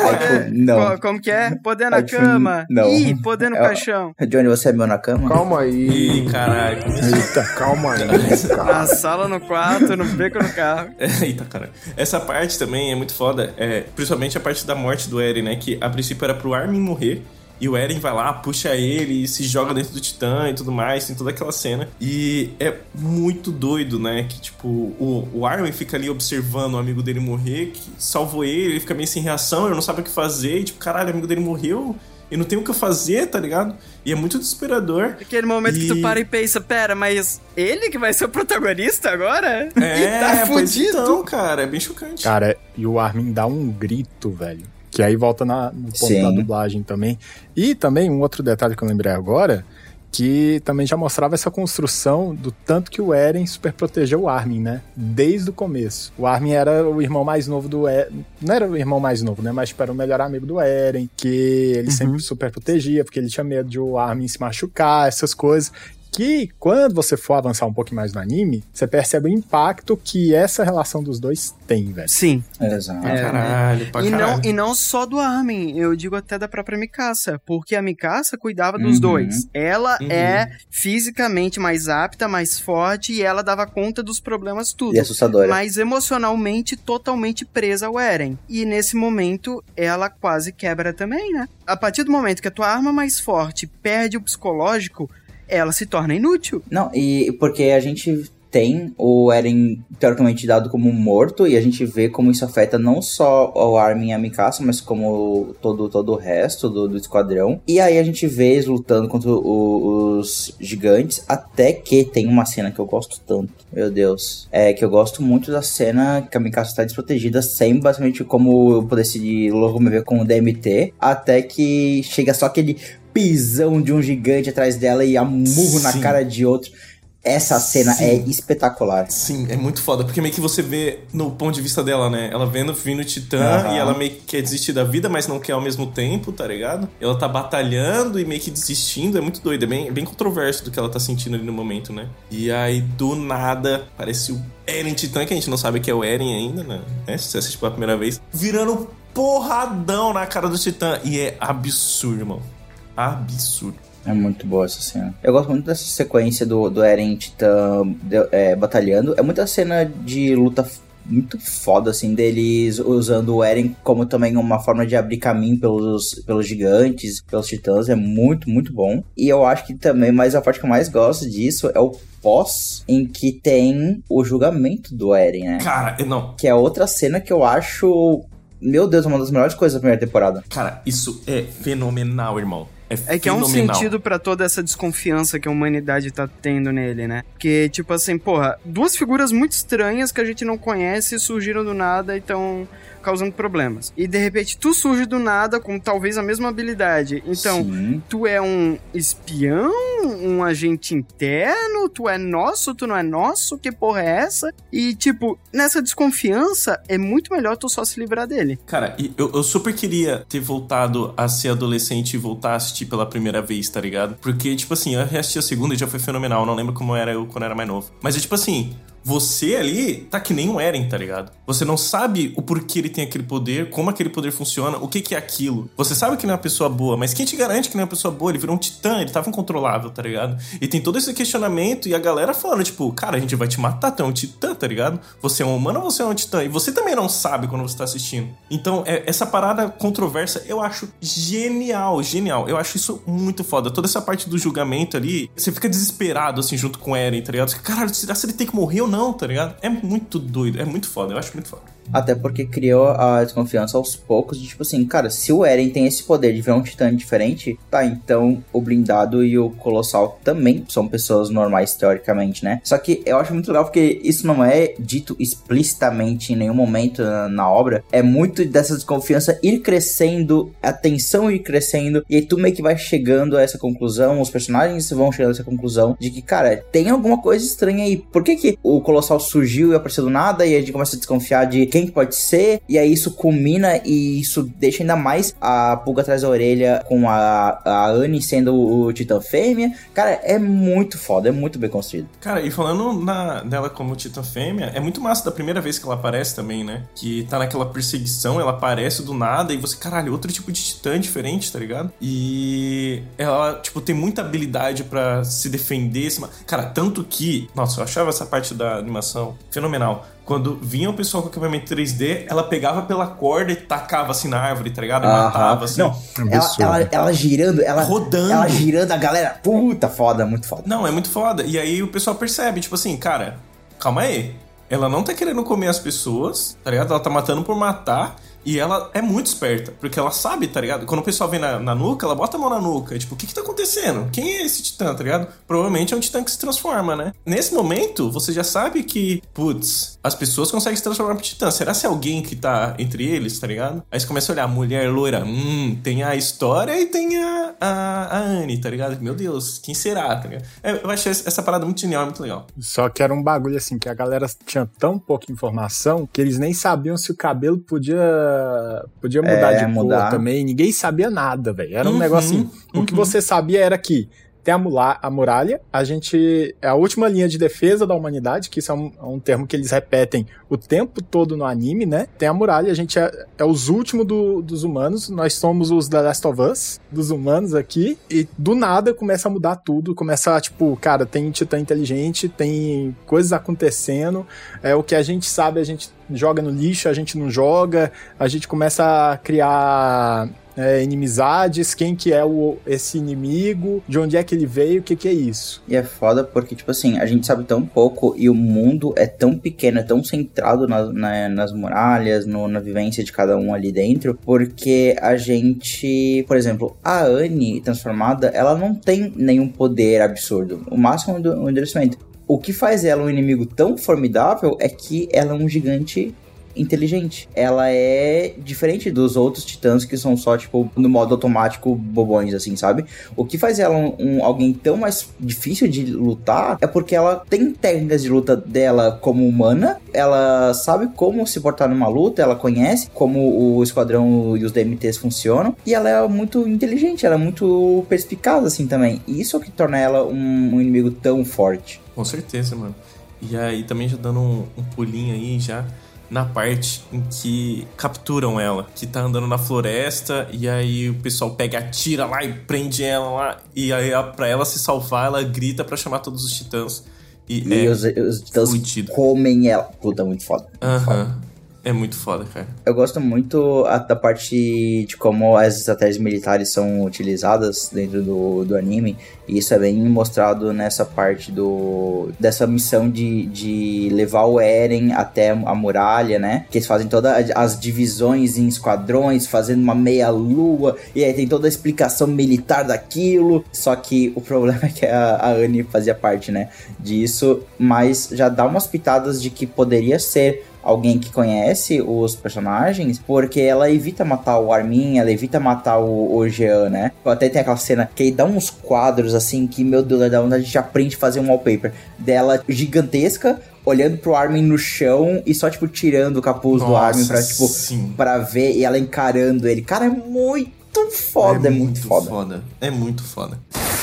Não. Como que é? Poder na cama. Não. Ih, poder no caixão. Johnny, você é meu na cama? Calma aí. Ih, caralho. Eita, calma aí. Na sala, no quarto, no beco, no carro. Eita, caralho. Essa parte também é muito foda, principalmente a parte da morte do Eren, né? Que a princípio era pro Armin morrer. E o Eren vai lá, puxa ele e se joga dentro do Titã e tudo mais, tem toda aquela cena. E é muito doido, né? Que, tipo, o Armin fica ali observando o amigo dele morrer, que salvou ele fica meio sem reação, ele não sabe o que fazer, e tipo, caralho, o amigo dele morreu, e não tem o que fazer, tá ligado? E é muito desesperador. Aquele momento que tu para e pensa, pera, mas ele que vai ser o protagonista agora? É, tá fudido. Então, cara, é bem chocante. Cara, e o Armin dá um grito, velho. Que aí volta no ponto da dublagem também. E também um outro detalhe que eu lembrei agora, que também já mostrava essa construção do tanto que o Eren super protegeu o Armin, né? Desde o começo. O Armin era o irmão mais novo do Eren. Não era o irmão mais novo, né? Mas tipo, era o melhor amigo do Eren, que ele sempre super protegia, porque ele tinha medo de o Armin se machucar, essas coisas. Que quando você for avançar um pouquinho mais no anime, você percebe o impacto que essa relação dos dois tem, velho. Sim. Exato. Caralho, pra caralho. E não só do Armin, eu digo até da própria Mikasa, porque a Mikasa cuidava dos dois. Ela é fisicamente mais apta, mais forte, e ela dava conta dos problemas tudo. E assustadora. Mas emocionalmente totalmente presa ao Eren. E nesse momento, ela quase quebra também, né? A partir do momento que a tua arma mais forte perde o psicológico, ela se torna inútil. Não, e porque a gente tem o Eren teoricamente dado como morto, e a gente vê como isso afeta não só o Armin e a Mikasa, mas como todo o resto do esquadrão. E aí a gente vê eles lutando contra os gigantes, até que tem uma cena que eu gosto tanto, meu Deus, que eu gosto muito da cena que a Mikasa está desprotegida, sem basicamente como eu pudesse logo me ver com o DMT, até que chega só aquele pisão de um gigante atrás dela e amurro na cara de outro. Essa cena é espetacular. Sim, é muito foda, porque meio que você vê no ponto de vista dela, né? Ela vindo o Titã e ela meio que quer desistir da vida, mas não quer ao mesmo tempo, tá ligado? Ela tá batalhando e meio que desistindo, é muito doido, é bem controverso do que ela tá sentindo ali no momento, né? E aí, do nada, parece o Eren Titã, que a gente não sabe que é o Eren ainda, né? Se você assistiu pela primeira vez, virando porradão na cara do Titã. E é absurdo, irmão. Absurdo. É muito boa essa cena. Eu gosto muito dessa sequência do Eren e Titã batalhando. É muita cena de luta muito foda, assim, deles usando o Eren como também uma forma de abrir caminho pelos gigantes, pelos titãs. É muito, muito bom. E eu acho que também, mas a parte que eu mais gosto disso é o pós, em que tem o julgamento do Eren, né? Cara, não. Que é outra cena que eu acho... Meu Deus, uma das melhores coisas da primeira temporada. Cara, isso é fenomenal, irmão. É que é um sentido pra toda essa desconfiança que a humanidade tá tendo nele, né? Porque, tipo assim, porra, duas figuras muito estranhas que a gente não conhece surgiram do nada e estão causando problemas. E, de repente, tu surge do nada com talvez a mesma habilidade. Então, tu é um espião? Um agente interno? Tu é nosso? Tu não é nosso? Que porra é essa? E, tipo, nessa desconfiança, é muito melhor tu só se livrar dele. Cara, eu super queria ter voltado a ser adolescente e voltar a assistir pela primeira vez, tá ligado? Porque, tipo assim, eu reassisti a segunda e já foi fenomenal. Eu não lembro como era eu quando era mais novo. Mas é tipo assim... Você ali tá que nem um Eren, tá ligado? Você não sabe o porquê ele tem aquele poder, como aquele poder funciona, o que é aquilo. Você sabe que não é uma pessoa boa, mas quem te garante que não é uma pessoa boa? Ele virou um titã, ele tava incontrolável, tá ligado? E tem todo esse questionamento e a galera falando, tipo, cara, a gente vai te matar, tu é um titã, tá ligado? Você é um humano ou você é um titã? E você também não sabe quando você tá assistindo. Então, essa parada controversa eu acho genial. Eu acho isso muito foda. Toda essa parte do julgamento ali, você fica desesperado, assim, junto com o Eren, tá ligado? Caralho, será que ele tem que morrer ou não, tá ligado? É muito doido, é muito foda, eu acho muito foda. Até porque criou a desconfiança aos poucos de tipo assim, cara, se o Eren tem esse poder de ver um titã diferente, tá, então o blindado e o colossal também são pessoas normais, teoricamente, né? Só que eu acho muito legal porque isso não é dito explicitamente em nenhum momento na obra, é muito dessa desconfiança ir crescendo, a tensão ir crescendo, e aí tu meio que vai chegando a essa conclusão, os personagens vão chegando a essa conclusão de que, cara, tem alguma coisa estranha aí. Por que o colossal surgiu e apareceu do nada, e a gente começa a desconfiar de quem pode ser, e aí isso culmina e isso deixa ainda mais a pulga atrás da orelha com a Annie sendo o titã fêmea. Cara, é muito foda, é muito bem construído. Cara, e falando dela como titã fêmea, é muito massa da primeira vez que ela aparece também, né? Que tá naquela perseguição, ela aparece do nada e você, caralho, outro tipo de titã diferente, tá ligado? E ela, tipo, tem muita habilidade pra se defender. Cara, tanto que... Nossa, eu achava essa parte da animação fenomenal. quando vinha o pessoal com equipamento 3D, ela pegava pela corda e tacava assim na árvore, tá ligado? E matava assim. Não, ela girando, rodando. Ela girando, a galera, puta, foda, muito foda. Não, é muito foda. E aí o pessoal percebe, tipo assim, cara, calma aí. Ela não tá querendo comer as pessoas, tá ligado? Ela tá matando por matar. E ela é muito esperta, porque ela sabe, tá ligado? Quando o pessoal vem na nuca, ela bota a mão na nuca. Tipo, o que tá acontecendo? Quem é esse titã, tá ligado? Provavelmente é um titã que se transforma, né? Nesse momento, você já sabe que, putz, as pessoas conseguem se transformar pro titã. Será se é alguém que tá entre eles, tá ligado? Aí você começa a olhar, mulher loira, tem a História e tem a Annie, tá ligado? Meu Deus, quem será, tá ligado? Eu achei essa parada muito genial, muito legal. Só que era um bagulho assim, que a galera tinha tão pouca informação que eles nem sabiam se o cabelo podia mudar de cor também. Ninguém sabia nada, velho. Era um negócio assim. O que você sabia era que tem a muralha, é a última linha de defesa da humanidade, que isso é um termo que eles repetem o tempo todo no anime, né? Tem a muralha, a gente é os últimos dos humanos, nós somos os The Last of Us, dos humanos aqui, e do nada começa a mudar tudo, começa, tipo, cara, tem titã inteligente, tem coisas acontecendo, o que a gente sabe, a gente joga no lixo, a gente não joga, a gente começa a criar inimizades, quem que é esse inimigo, de onde é que ele veio, o que é isso. E é foda porque, tipo assim, a gente sabe tão pouco e o mundo é tão pequeno, é tão centrado nas muralhas, na vivência de cada um ali dentro, porque a gente, por exemplo, a Annie transformada, ela não tem nenhum poder absurdo, o máximo é um endurecimento. O que faz ela um inimigo tão formidável é que ela é um gigante inteligente. Ela é diferente dos outros titãs que são só, tipo, no modo automático bobões, assim, sabe? O que faz ela alguém tão mais difícil de lutar é porque ela tem técnicas de luta dela como humana, ela sabe como se portar numa luta, ela conhece como o esquadrão e os DMTs funcionam, e ela é muito inteligente, ela é muito perspicaz, assim, também. E isso é o que torna ela um inimigo tão forte. Com certeza, mano. E aí, também já dando um pulinho aí, já na parte em que capturam ela, que tá andando na floresta, e aí o pessoal pega, atira lá e prende ela lá, e aí pra ela se salvar, ela grita pra chamar todos os titãs. E os titãs comem ela. Puta, muito foda. É muito foda, cara. Eu gosto muito da parte de como as estratégias militares são utilizadas dentro do anime. E isso é bem mostrado nessa parte dessa missão de levar o Eren até a muralha, né? Que eles fazem todas as divisões em esquadrões, fazendo uma meia-lua. E aí tem toda a explicação militar daquilo. Só que o problema é que a Annie fazia parte, né, disso. Mas já dá umas pitadas de que poderia ser alguém que conhece os personagens, porque ela evita matar o Armin, ela evita matar o Jean, né? Até tem aquela cena que aí dá uns quadros assim, que, meu Deus, da onde a gente aprende a fazer um wallpaper dela gigantesca, olhando pro Armin no chão e só, tipo, tirando o capuz do Armin pra, tipo, pra ver, e ela encarando ele. Cara, é muito foda, é muito foda. É muito foda.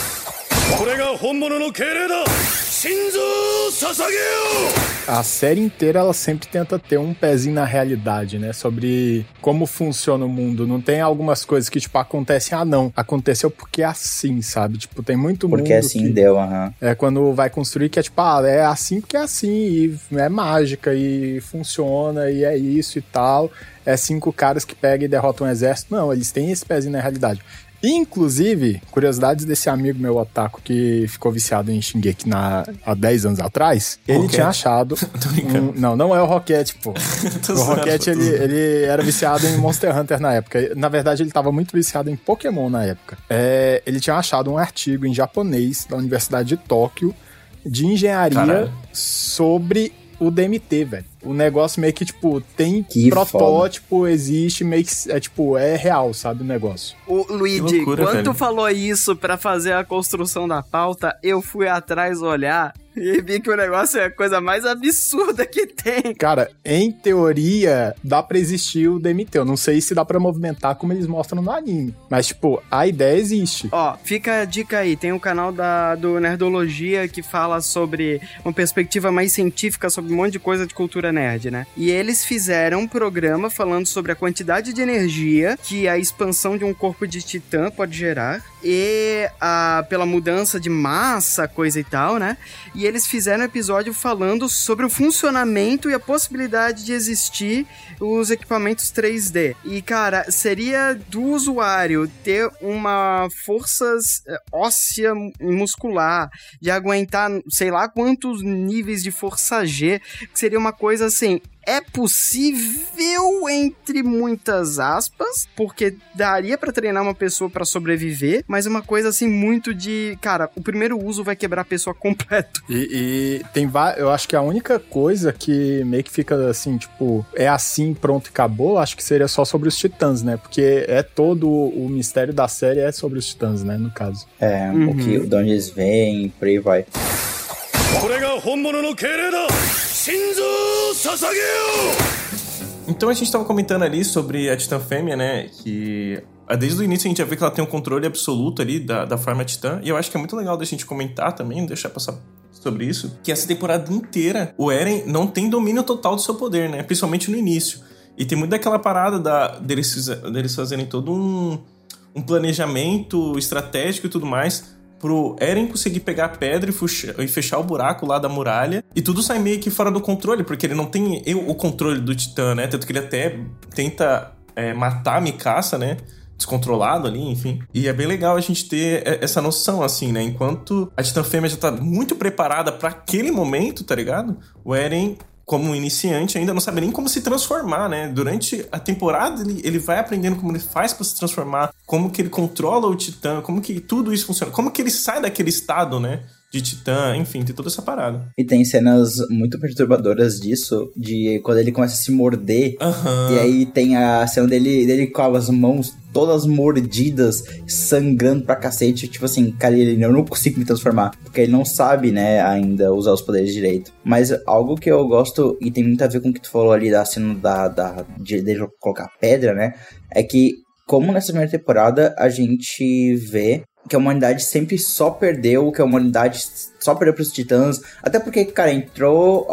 A série inteira ela sempre tenta ter um pezinho na realidade, né? Sobre como funciona o mundo. Não tem algumas coisas que, tipo, acontecem, não, aconteceu porque é assim, sabe? Tipo, tem muito mundo porque assim que deu, é quando vai construir que é tipo, é assim porque é assim, e é mágica, e funciona, e é isso e tal. É 5 caras que pegam e derrotam um exército. Não, eles têm esse pezinho na realidade. Inclusive, curiosidades desse amigo meu otaku que ficou viciado em Shingeki há 10 anos atrás, ele tinha achado... Não é o Rocket, pô. O Rocket, ele era viciado em Monster Hunter na época. Na verdade, ele tava muito viciado em Pokémon na época. Ele tinha achado um artigo em japonês da Universidade de Tóquio de engenharia sobre o DMT, velho. O negócio meio que, tipo, tem protótipo, foda. Existe, meio que é real, sabe, o negócio. Ô, Luigi, quando tu falou isso pra fazer a construção da pauta, eu fui atrás olhar e vi que o negócio é a coisa mais absurda que tem. Cara, em teoria, dá pra existir o DMT. Eu não sei se dá pra movimentar como eles mostram no anime. Mas, tipo, a ideia existe. Ó, fica a dica aí. Tem um canal do Nerdologia que fala sobre uma perspectiva mais científica sobre um monte de coisa de cultura nerd, né? E eles fizeram um programa falando sobre a quantidade de energia que a expansão de um corpo de titã pode gerar. e pela mudança de massa, coisa e tal, né? E eles fizeram um episódio falando sobre o funcionamento e a possibilidade de existir os equipamentos 3D. E, cara, seria do usuário ter uma força óssea e muscular de aguentar, sei lá quantos níveis de força G, que seria uma coisa assim... É possível, entre muitas aspas, porque daria pra treinar uma pessoa pra sobreviver, mas uma coisa assim muito de... Cara, o primeiro uso vai quebrar a pessoa completo. E tem eu acho que a única coisa que meio que fica assim, tipo, é assim, pronto e acabou, acho que seria só sobre os titãs, né? Porque todo o mistério da série é sobre os titãs, né? No caso. O que, de onde eles vêm, por aí vai. Então a gente tava comentando ali sobre a Titã Fêmea, né? Que desde o início a gente já vê que ela tem um controle absoluto ali da forma Titã. E eu acho que é muito legal da gente comentar também, deixar passar sobre isso, que essa temporada inteira o Eren não tem domínio total do seu poder, né? Principalmente no início. E tem muito daquela parada deles fazerem todo um planejamento estratégico e tudo mais pro Eren conseguir pegar a pedra e fechar o buraco lá da muralha. E tudo sai meio que fora do controle, porque ele não tem o controle do Titã, né? Tanto que ele até tenta matar a Mikasa, né? Descontrolado ali, enfim. E é bem legal a gente ter essa noção, assim, né? Enquanto a Titã Fêmea já tá muito preparada pra aquele momento, tá ligado? O Eren, como um iniciante, ainda não sabe nem como se transformar, né? Durante a temporada, ele vai aprendendo como ele faz pra se transformar, como que ele controla o Titã, como que tudo isso funciona, como que ele sai daquele estado, né? De Titã, enfim, tem toda essa parada. E tem cenas muito perturbadoras disso, de quando ele começa a se morder, e aí tem a cena dele com as mãos todas mordidas, sangrando pra cacete, tipo assim, cara, eu não consigo me transformar, porque ele não sabe, né, ainda usar os poderes direito. Mas algo que eu gosto, e tem muito a ver com o que tu falou ali da cena dele colocar pedra, né, é que, como nessa primeira temporada, a gente vê que a humanidade sempre só perdeu, que a humanidade só perdeu pros titãs, até porque, cara, entrou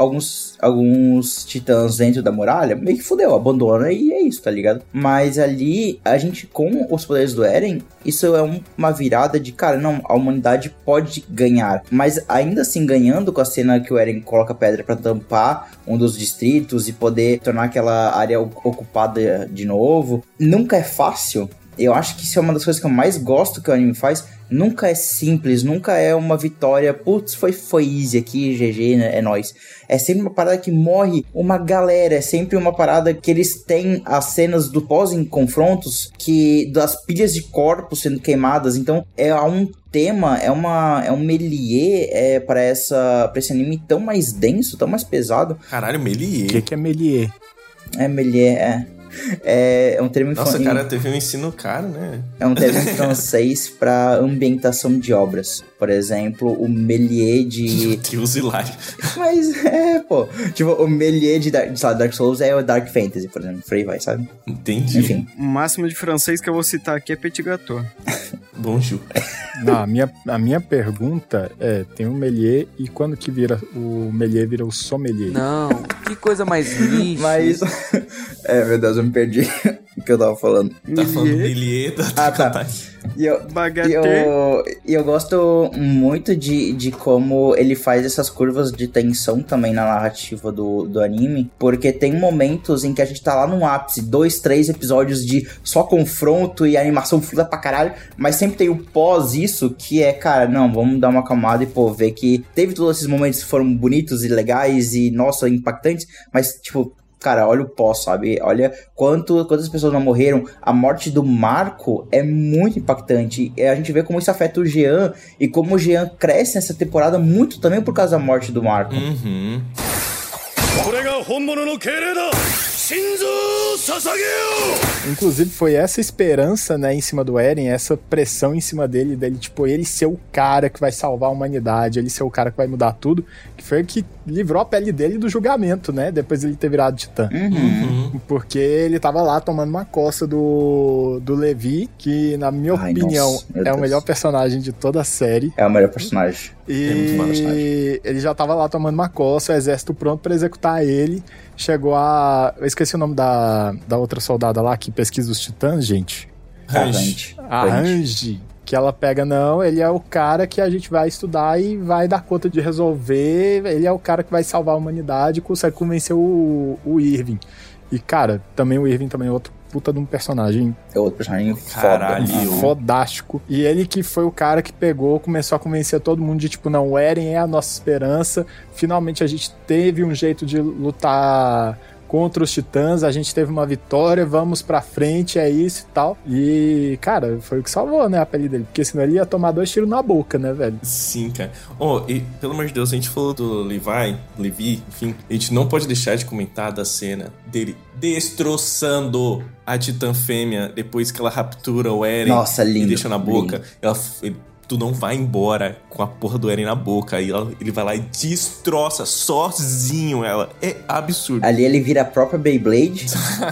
alguns titãs dentro da muralha, meio que fudeu, abandona e é isso, tá ligado? Mas ali, a gente, com os poderes do Eren, isso é uma virada de, cara, não, a humanidade pode ganhar, mas ainda assim ganhando com a cena que o Eren coloca pedra pra tampar um dos distritos e poder tornar aquela área ocupada de novo, nunca é fácil. Eu acho que isso é uma das coisas que eu mais gosto que o anime faz. Nunca é simples, nunca é uma vitória, putz, foi easy aqui, GG, né, é nóis. É sempre uma parada que morre uma galera, é sempre uma parada que eles têm as cenas do pós-confrontos, das pilhas de corpos sendo queimadas, então é um tema, é um mélier para esse anime tão mais denso, tão mais pesado. Caralho, mélier? O que é mélier? Mélier, é um termo... Nossa, cara, teve um ensino caro, né? É um termo francês para ambientação de obras. Por exemplo, o mélier de... Meu Deus, hilário. Mas, pô. Tipo, o mélier de Dark Souls é o Dark Fantasy, por exemplo. Free vai, sabe? Entendi. Enfim. O máximo de francês que eu vou citar aqui é petit gâteau. Bonjour. Não, a minha pergunta tem o mélier e quando que o mélier vira o sommelier? Não, que coisa mais lixo. Mas... meu Deus, eu me perdi o que eu tava falando. Tá falando mélier da tá. E eu gosto muito de como ele faz essas curvas de tensão também na narrativa do anime, porque tem momentos em que a gente tá lá no ápice, 2, 3 episódios de só confronto e animação fluida pra caralho, mas sempre tem o pós isso, que é, cara, não, vamos dar uma acalmada e, pô, ver que teve todos esses momentos que foram bonitos e legais e, nossa, impactantes, mas, tipo, cara, olha o pós, sabe? Olha quantas pessoas não morreram. A morte do Marco é muito impactante. A gente vê como isso afeta o Jean e como o Jean cresce nessa temporada muito também por causa da morte do Marco. Uhum. Inclusive foi essa esperança, né, em cima do Eren, essa pressão em cima dele, tipo, ele ser o cara que vai salvar a humanidade, ele ser o cara que vai mudar tudo, que foi o que livrou a pele dele do julgamento, né, depois de ele ter virado Titã. Porque ele tava lá tomando uma coça do Levi, que na minha opinião é o melhor personagem de toda a série. É o melhor personagem. E ele já tava lá tomando uma coça, o exército pronto pra executar ele. Chegou eu esqueci o nome da outra soldada lá que pesquisa os titãs, gente. Range. A Range Que ela pega, não, ele é o cara que a gente vai estudar e vai dar conta de resolver, ele é o cara que vai salvar a humanidade e consegue convencer o Irving. E, cara, também o Irving também é outro puta de um personagem. É outro personagem fodástico. E ele que foi o cara que pegou, começou a convencer todo mundo de, tipo, não, o Eren é a nossa esperança. Finalmente a gente teve um jeito de lutar contra os titãs, a gente teve uma vitória, vamos pra frente, é isso e tal. E, cara, foi o que salvou, né, a pele dele, porque senão ele ia tomar 2 tiros na boca, né, velho? Sim, cara. E pelo amor de Deus, a gente falou do Levi, enfim, a gente não pode deixar de comentar da cena dele destroçando a titã fêmea depois que ela raptura o Eren. Nossa, lindo, e deixa na boca. Tu não vai embora com a porra do Eren na boca. Aí ele vai lá e destroça sozinho ela. É absurdo. Ali ele vira a própria Beyblade.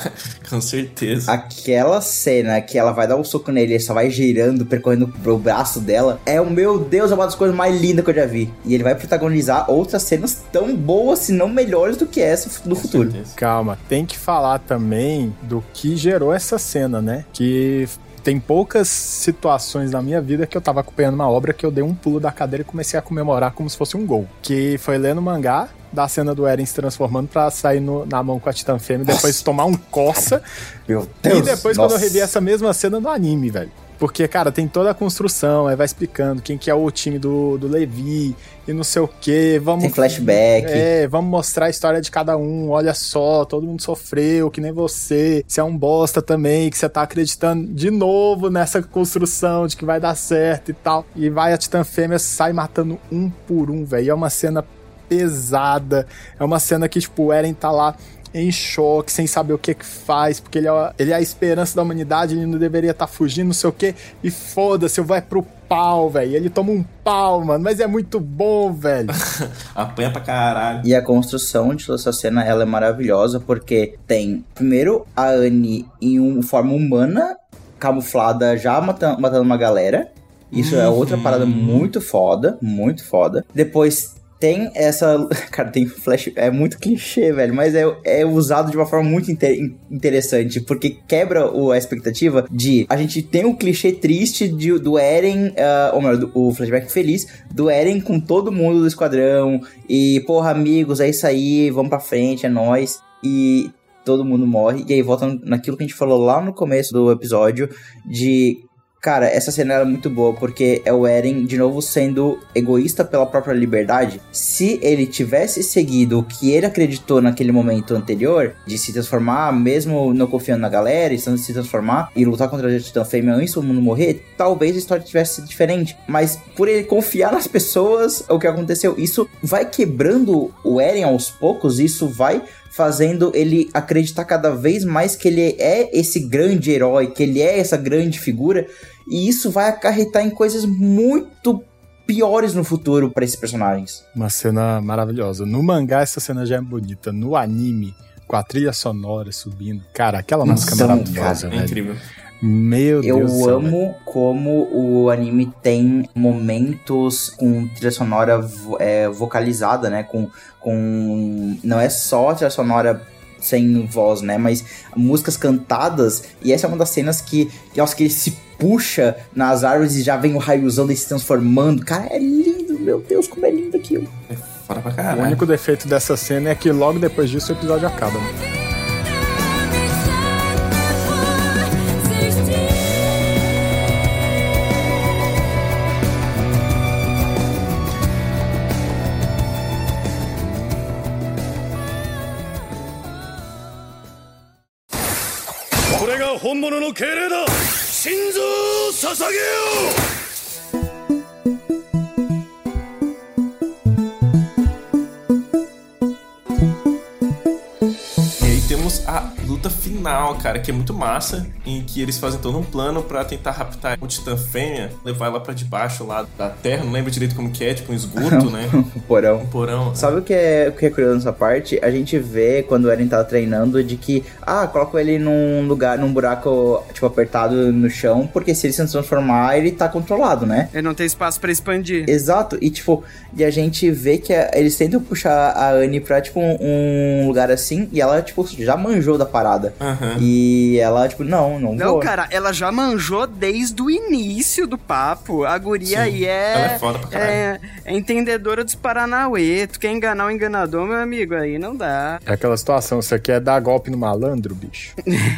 Com certeza. Aquela cena que ela vai dar um soco nele e só vai girando, percorrendo pro braço dela. Meu Deus, é uma das coisas mais lindas que eu já vi. E ele vai protagonizar outras cenas tão boas, se não melhores do que essa no futuro. Certeza. Calma, tem que falar também do que gerou essa cena, né? Que... tem poucas situações na minha vida que eu tava acompanhando uma obra que eu dei um pulo da cadeira e comecei a comemorar como se fosse um gol. Que foi lendo mangá da cena do Eren se transformando pra sair na mão com a Titã Fêmea, depois tomar um coça. Meu Deus, e depois quando eu revi essa mesma cena no anime, velho. Porque, cara, tem toda a construção, aí vai explicando quem que é o time do Levi e não sei o quê. Tem flashback. Vamos mostrar a história de cada um. Olha só, todo mundo sofreu, que nem você. Você é um bosta também, que você tá acreditando de novo nessa construção de que vai dar certo e tal. E vai a Titã Fêmea, sai matando um por um, velho. É uma cena pesada. É uma cena que, tipo, o Eren tá lá em choque, sem saber o que faz, porque ele é a esperança da humanidade, ele não deveria estar fugindo, não sei o que, e foda-se, vai pro pau, velho. Ele toma um pau, mano, mas é muito bom, velho. Apanha pra caralho. E a construção de toda essa cena, ela é maravilhosa, porque tem, primeiro, a Annie em uma forma humana, camuflada, já matando uma galera. Isso é outra parada muito foda, muito foda. Depois tem essa... Cara, tem flash... É muito clichê, velho, mas é usado de uma forma muito interessante, porque quebra a expectativa de... A gente tem o clichê triste do Eren, ou melhor, o flashback feliz do Eren com todo mundo do esquadrão, e, porra, amigos, é isso aí, vamos pra frente, é nóis, e todo mundo morre, e aí volta naquilo que a gente falou lá no começo do episódio, de... Cara, essa cena era muito boa, porque é o Eren, de novo, sendo egoísta pela própria liberdade. Se ele tivesse seguido o que ele acreditou naquele momento anterior, de se transformar, mesmo não confiando na galera, e se transformar e lutar contra a Titã Fêmea antes do mundo morrer, talvez a história tivesse sido diferente. Mas por ele confiar nas pessoas, o que aconteceu, isso vai quebrando o Eren aos poucos, isso vai fazendo ele acreditar cada vez mais que ele é esse grande herói, que ele é essa grande figura, e isso vai acarretar em coisas muito piores no futuro para esses personagens. Uma cena maravilhosa. No mangá essa cena já é bonita, no anime, com a trilha sonora subindo, cara, aquela música maravilhosa, velho. É incrível. Meu Deus do céu, eu amo como o anime tem momentos com trilha sonora vocalizada, né? Com não é só trilha sonora sem voz, né? Mas músicas cantadas. E essa é uma das cenas que ele se puxa nas árvores e já vem o raiozão dele se transformando. Cara, é lindo, meu Deus, como é lindo aquilo. É foda pra caralho. O único defeito dessa cena é que logo depois disso o episódio acaba, né? E aí temos a luta final, cara, que é muito massa, em que eles fazem todo um plano pra tentar raptar o Titã Fêmea, levar ela pra debaixo lá da terra, não lembro direito como que é, tipo um esgoto, né? Um porão. Um porão. Sabe o que é curioso nessa parte? A gente vê quando o Eren tá treinando de que, coloca ele num buraco, tipo, apertado no chão, porque se ele se transformar, ele tá controlado, né? Ele não tem espaço pra expandir. Exato, e tipo, e a gente vê que eles tentam puxar a Annie pra, tipo, um lugar assim, e ela, tipo, já manjou da parada, parada. E ela, tipo, não Não, vou. cara, ela já manjou desde o início do papo. A guria aí ela é foda pra caralho. é entendedora dos Paranauê. Tu quer enganar o enganador, meu amigo? Aí não dá. É aquela situação, você quer dar golpe no malandro, bicho?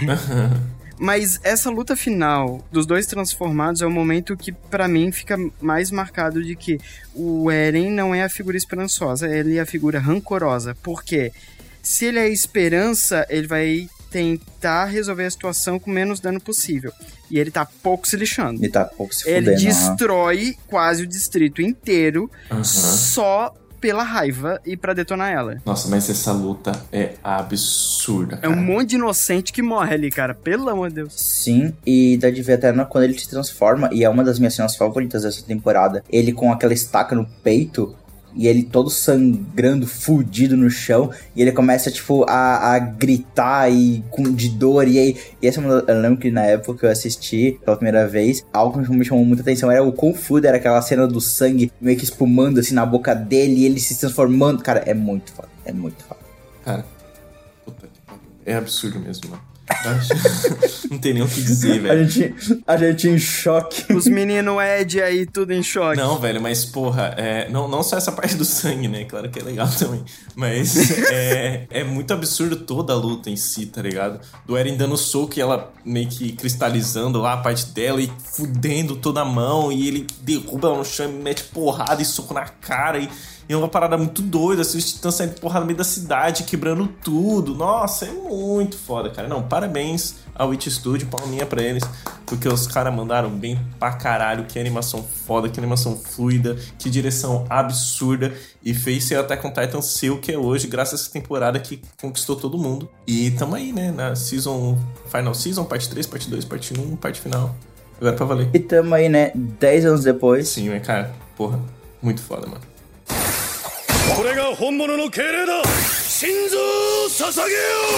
Mas essa luta final dos dois transformados é o momento que, pra mim, fica mais marcado de que o Eren não é a figura esperançosa, ele é a figura rancorosa. Por quê? Se ele é a esperança, ele vai tentar resolver a situação com menos dano possível. E ele tá pouco se lixando. Ele tá pouco se fudendo. Ele destrói quase o distrito inteiro só pela raiva e pra detonar ela. Nossa, mas essa luta é absurda, cara. É um monte de inocente que morre ali, cara. Pelo amor de Deus. Sim, e dá de ver até quando ele se transforma, e é uma das minhas cenas favoritas dessa temporada. Ele com aquela estaca no peito, e ele todo sangrando, fudido no chão, e ele começa, tipo, a gritar de dor, e essa é uma, eu lembro que na época que eu assisti pela primeira vez, algo que me chamou muita atenção era o quão foda era aquela cena do sangue meio que espumando assim na boca dele, e ele se transformando. Cara, é muito foda, Cara, puta que pariu. É absurdo mesmo, mano. Não tem nem o que dizer, velho. A gente em choque. Os meninos Ed aí, tudo em choque. Não, velho, mas porra, não só essa parte do sangue, né? Claro que é legal também. Mas é muito absurdo toda a luta em si, tá ligado? Do Eren dando soco e ela meio que cristalizando lá a parte dela e fudendo toda a mão. E ele derruba ela no chão e mete porrada e soco na cara. E é uma parada muito doida, assim, os titãs saindo porrada no meio da cidade, quebrando tudo. Nossa, é muito foda, cara. Não, parabéns ao Witch Studio, palminha pra eles, porque os caras mandaram bem pra caralho. Que animação foda, que animação fluida, que direção absurda. E fez ser Attack on Titan ser o que é hoje, graças a essa temporada que conquistou todo mundo. E tamo aí, né, na Final Season, parte 3, parte 2, parte 1, parte final. Agora pra valer. E tamo aí, né, 10 anos depois. Sim, mas cara, porra, muito foda, mano. これが本物の敬礼だ。心臓を捧げよ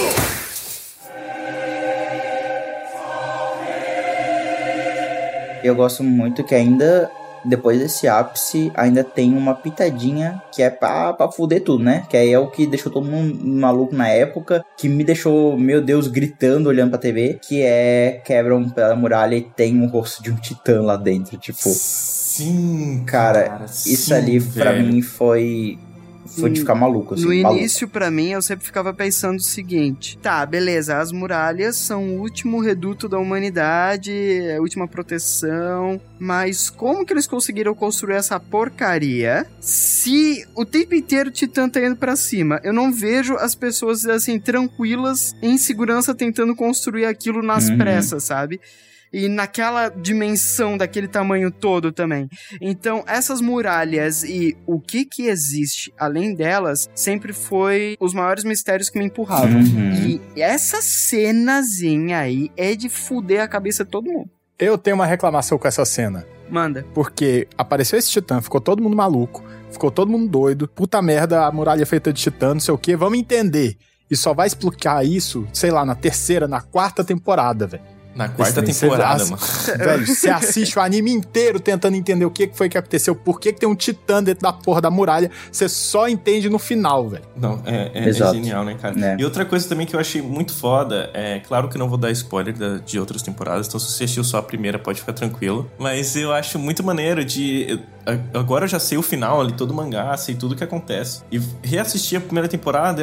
う。Eu gosto muito que ainda, depois desse ápice, ainda tem uma pitadinha que é pra fuder tudo, né? Que aí é o que deixou todo mundo maluco na época, que me deixou, meu Deus, gritando, olhando pra TV, que é quebram pela muralha e tem um rosto de um titã lá dentro, tipo... Sim, cara, isso sim, ali pra mim foi de ficar maluco, assim. No início, pra mim, eu sempre ficava pensando o seguinte: tá, beleza, as muralhas são o último reduto da humanidade, a última proteção, mas como que eles conseguiram construir essa porcaria se o tempo inteiro o Titã tá indo pra cima? Eu não vejo as pessoas, assim, tranquilas, em segurança, tentando construir aquilo nas pressas, sabe? E naquela dimensão, daquele tamanho todo também. Então, essas muralhas e o que existe além delas, sempre foi os maiores mistérios que me empurravam. E essa cenazinha aí é de fuder a cabeça de todo mundo. Eu tenho uma reclamação com essa cena. Manda. Porque apareceu esse titã, ficou todo mundo maluco, ficou todo mundo doido. Puta merda, a muralha é feita de titã, não sei o quê. Vamos entender. E só vai explicar isso, sei lá, na terceira, na quarta temporada, velho. Na quarta temporada, mano. Velho, você assiste o anime inteiro tentando entender o que foi que aconteceu, por que tem um titã dentro da porra da muralha, você só entende no final, velho. Não, é genial, né, cara? E outra coisa também que eu achei muito foda, claro que eu não vou dar spoiler de outras temporadas, então se você assistiu só a primeira, pode ficar tranquilo, mas eu acho muito maneiro agora eu já sei o final ali, todo o mangá, sei tudo o que acontece. E reassistir a primeira temporada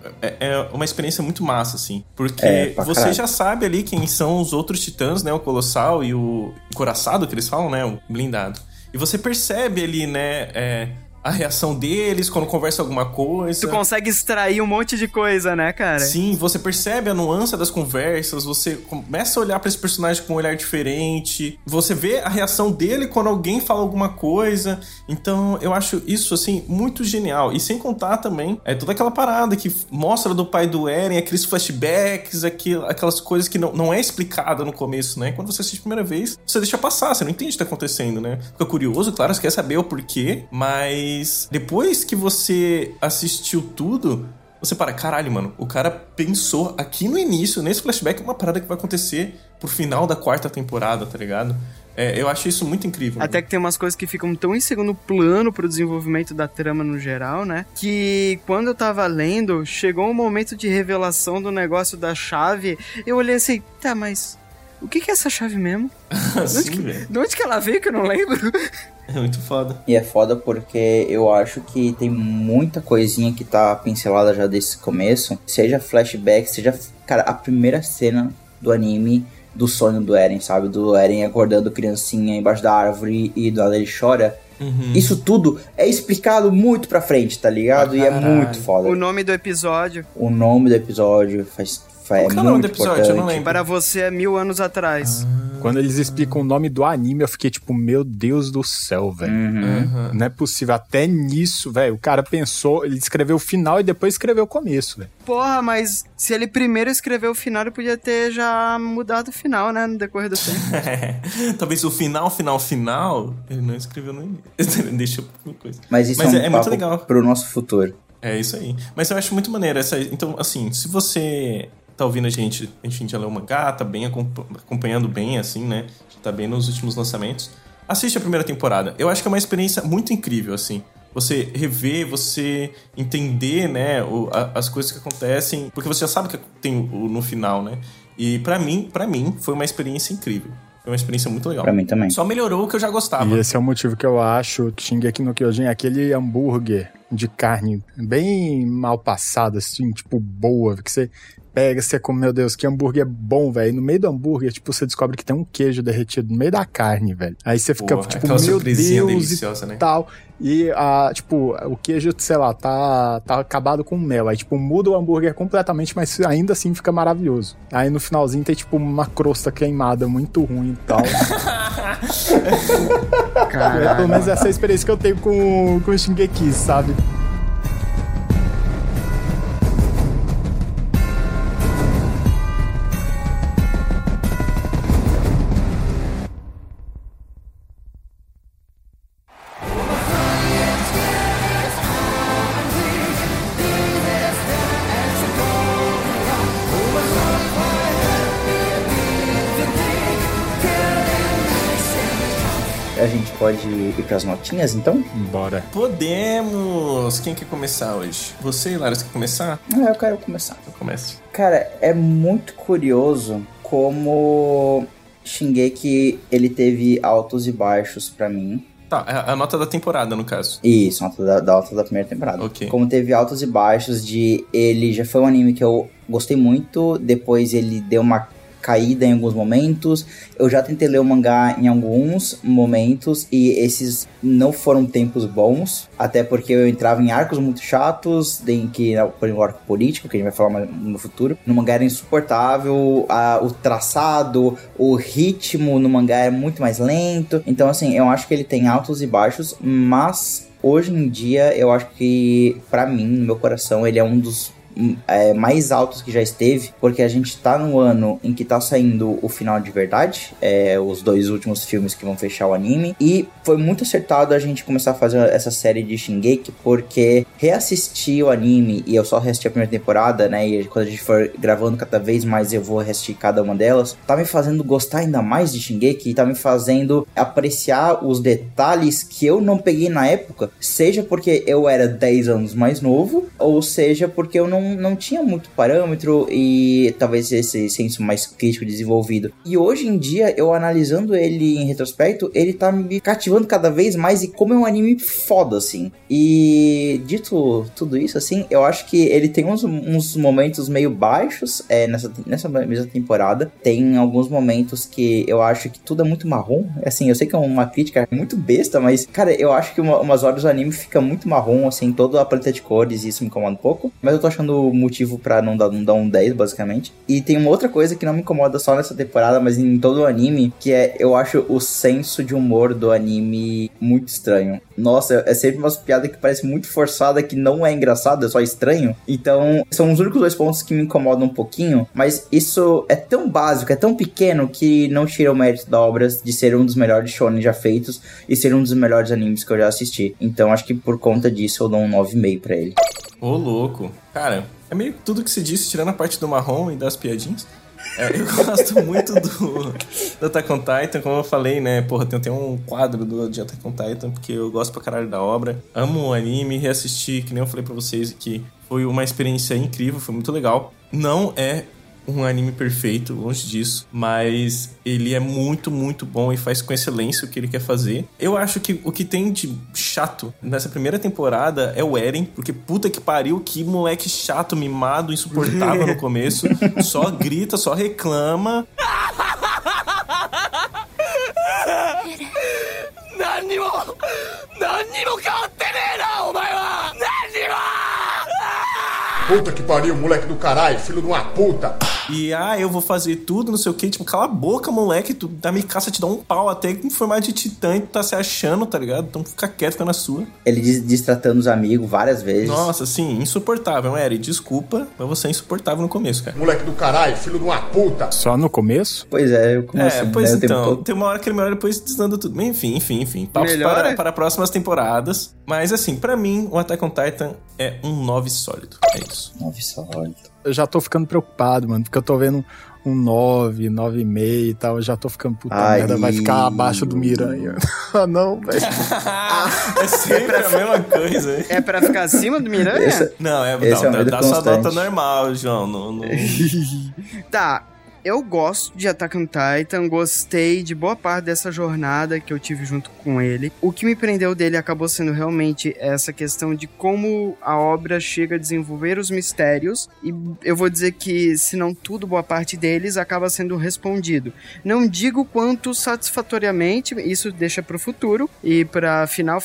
é uma experiência muito massa, assim. Porque você já sabe ali quem são os outros titãs, né? O Colossal e o Coraçado, que eles falam, né? O blindado. E você percebe ali, né? A reação deles quando conversa alguma coisa. Tu consegue extrair um monte de coisa, né, cara? Sim, você percebe a nuance das conversas, você começa a olhar pra esse personagem com um olhar diferente, você vê a reação dele quando alguém fala alguma coisa. Então, eu acho isso, assim, muito genial. E sem contar também, toda aquela parada que mostra do pai do Eren, aqueles flashbacks, aquelas coisas que não é explicada no começo, né? Quando você assiste a primeira vez, você deixa passar, você não entende o que tá acontecendo, né? Fica curioso, claro, você quer saber o porquê, mas depois que você assistiu tudo, você para, caralho, mano, o cara pensou aqui no início, nesse flashback, uma parada que vai acontecer pro final da 4ª temporada, tá ligado? Eu acho isso muito incrível. Até que tem umas coisas que ficam tão em segundo plano pro desenvolvimento da trama no geral, né? Que quando eu tava lendo, chegou um momento de revelação do negócio da chave, eu olhei assim, tá, mas o que é essa chave mesmo? Sim, velho. De onde que ela veio que eu não lembro? É muito foda. E é foda porque eu acho que tem muita coisinha que tá pincelada já desse começo. Seja flashback, seja, cara, a primeira cena do anime do sonho do Eren, sabe? Do Eren acordando criancinha embaixo da árvore e do lado ele chora. Isso tudo é explicado muito pra frente, tá ligado? E é muito foda. O nome do episódio. O nome do episódio é muito nome do episódio? importante. Eu não lembro. Para você é 1000 anos atrás. Quando eles explicam o nome do anime, eu fiquei tipo, meu Deus do céu, velho. Não é possível. Até nisso, velho, o cara pensou, ele escreveu o final e depois escreveu o começo, velho. Porra, mas se ele primeiro escreveu o final, ele podia ter já mudado o final, né, no decorrer do tempo. Talvez o final, ele não escreveu no início. Deixa eu coisa. Mas isso é muito legal pro nosso futuro. É isso aí. Mas eu acho muito maneiro essa. Então, assim, se você tá ouvindo a gente já leu o mangá, tá bem acompanhando bem, assim, né? Já tá bem nos últimos lançamentos. Assiste a primeira temporada. Eu acho que é uma experiência muito incrível, assim. Você rever, você entender, né, as coisas que acontecem, porque você já sabe que tem no final, né? E pra mim, foi uma experiência incrível. Foi uma experiência muito legal. Pra mim também. Só melhorou o que eu já gostava. E esse é o motivo que eu acho que Shingeki no Kyojin é aquele hambúrguer de carne bem mal passado, assim, tipo, boa, que você pega, você come, meu Deus, que hambúrguer bom, velho. No meio do hambúrguer, tipo, você descobre que tem um queijo derretido no meio da carne, velho. Aí você fica, tipo, meu Deus, e né? tal. E, tipo, o queijo, sei lá, tá acabado com mel. Aí, tipo, muda o hambúrguer completamente, mas ainda assim fica maravilhoso. Aí, no finalzinho, tem, tipo, uma crosta queimada muito ruim e tal. Pelo menos essa é a experiência que eu tenho com o Shingeki, sabe? A gente pode ir pras notinhas, então? Bora. Podemos! Quem quer começar hoje? Você, Laros, quer começar? Eu quero começar. Eu começo. Cara, é muito curioso como Shingeki, ele teve altos e baixos pra mim. Tá, a nota da temporada, no caso. Isso, a nota da primeira temporada. Ok. Como teve altos e baixos ele já foi um anime que eu gostei muito, depois ele deu uma caída em alguns momentos. Eu já tentei ler o mangá em alguns momentos e esses não foram tempos bons, até porque eu entrava em arcos muito chatos, por exemplo, o arco político, que a gente vai falar mais no futuro. No mangá era insuportável, o traçado, o ritmo no mangá é muito mais lento. Então, assim, eu acho que ele tem altos e baixos, mas hoje em dia eu acho que, pra mim, no meu coração, ele é um dos mais altos que já esteve, porque a gente tá no ano em que tá saindo o final de verdade, os 2 últimos filmes que vão fechar o anime, e foi muito acertado a gente começar a fazer essa série de Shingeki, porque reassistir o anime, e eu só reassisti a primeira temporada, né, e quando a gente for gravando cada vez mais eu vou reassistir cada uma delas, tá me fazendo gostar ainda mais de Shingeki, e tá me fazendo apreciar os detalhes que eu não peguei na época, seja porque eu era 10 anos mais novo, ou seja porque eu não tinha muito parâmetro e talvez esse senso mais crítico desenvolvido. E hoje em dia, eu analisando ele em retrospecto, ele tá me cativando cada vez mais, e como é um anime foda, assim. E dito tudo isso, assim, eu acho que ele tem uns momentos meio baixos nessa mesma temporada. Tem alguns momentos que eu acho que tudo é muito marrom. Assim, eu sei que é uma crítica muito besta, mas, cara, eu acho que umas horas o anime fica muito marrom, assim, toda a paleta de cores, e isso me incomoda um pouco. Mas eu tô achando motivo pra não dar um 10, basicamente. E tem uma outra coisa que não me incomoda só nessa temporada, mas em todo o anime, que eu acho o senso de humor do anime muito estranho. Nossa, é sempre umas piadas que parece muito forçada, que não é engraçado, é só estranho. Então, são os únicos 2 pontos que me incomodam um pouquinho, mas isso é tão básico, é tão pequeno, que não tira o mérito da obra de ser um dos melhores shonen já feitos e ser um dos melhores animes que eu já assisti. Então, acho que por conta disso eu dou um 9,5 pra ele. Ô, louco. Cara, é meio tudo que se disse, tirando a parte do marrom e das piadinhas. Eu gosto muito do Attack on Titan, como eu falei, né? Porra, tem até um quadro de Attack on Titan, porque eu gosto pra caralho da obra. Amo o anime, reassisti, que nem eu falei pra vocês, que foi uma experiência incrível, foi muito legal. Não é um anime perfeito, longe disso, mas ele é muito, muito bom e faz com excelência o que ele quer fazer. Eu acho que o que tem de chato nessa primeira temporada é o Eren, porque puta que pariu, que moleque chato, mimado, insuportável no começo, só grita, só reclama. Puta que pariu, moleque do caralho, filho de uma puta. E, eu vou fazer tudo, não sei o que. Tipo, cala a boca, moleque. Tu, da Mikasa te dá um pau até em formato de titã e tu tá se achando, tá ligado? Então fica quieto, fica na sua. Ele distratando os amigos várias vezes. Nossa, sim, insuportável, Eri. Desculpa, mas você é insuportável no começo, cara. Moleque do caralho, filho de uma puta. Só no começo? Pois é, eu comecei. Pois então. Tem uma hora que ele melhora e depois desanda tudo. Enfim. Papos para próximas temporadas. Mas assim, pra mim, o Attack on Titan é um 9 sólido. É isso. 9 sólido. Eu já tô ficando preocupado, mano, porque eu tô vendo um 9, 9,5 e tal, eu já tô ficando puta merda, vai ficar abaixo do Miranha. Ah, não, velho. É sempre a mesma coisa. É pra ficar acima do Miranha? Não, dá sua nota normal, João. Não. Tá. Eu gosto de Attack on Titan, gostei de boa parte dessa jornada que eu tive junto com ele. O que me prendeu dele acabou sendo realmente essa questão de como a obra chega a desenvolver os mistérios. E eu vou dizer que, se não tudo, boa parte deles acaba sendo respondido. Não digo quanto satisfatoriamente, isso deixa pro futuro e pra final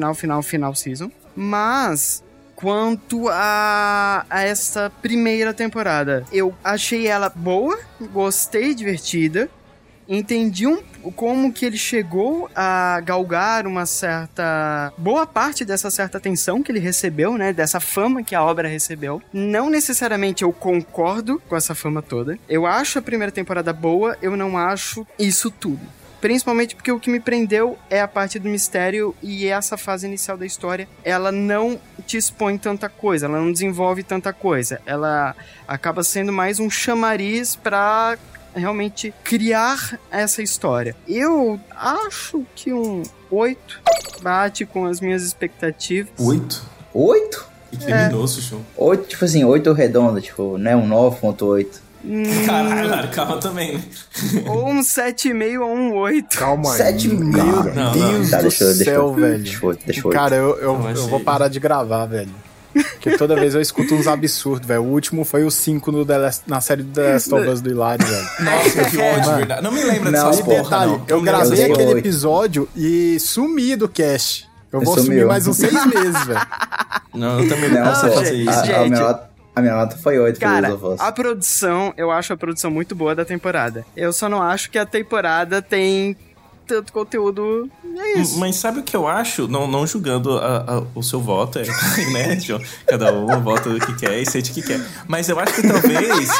season. Mas quanto a essa primeira temporada, eu achei ela boa, gostei, divertida, entendi como que ele chegou a galgar uma certa... boa parte dessa certa atenção que ele recebeu, né, dessa fama que a obra recebeu. Não necessariamente eu concordo com essa fama toda. Eu acho a primeira temporada boa, eu não acho isso tudo. Principalmente porque o que me prendeu é a parte do mistério e essa fase inicial da história, ela não te expõe tanta coisa, ela não desenvolve tanta coisa. Ela acaba sendo mais um chamariz pra realmente criar essa história. Eu acho que um 8 bate com as minhas expectativas. 8? 8? Que criminoso, show. 8, tipo assim, 8 redondo, tipo, né? Um 9.8. Caralho, calma também, né? Ou um 7,5 ou um 8. Calma aí. 7,5. Meu Deus do céu, velho. Deixa eu. Cara, eu vou parar de gravar, velho. Porque toda vez eu escuto uns absurdos, velho. O último foi o 5 na série do The Last of Us do Hilário, velho. Nossa, que ódio, verdade. Não me lembra dessa porra, não. Eu gravei aquele episódio e sumi do cast. Eu vou sumir mais uns 6 meses, velho. Não, eu também não sei fazer isso. A minha nota foi 8. Cara, a produção, eu acho a produção muito boa da temporada. Eu só não acho que a temporada tem tanto conteúdo. É isso. Mas sabe o que eu acho? Não julgando o seu voto, né, João? Cada um vota do que quer e sente o que quer. Mas eu acho que talvez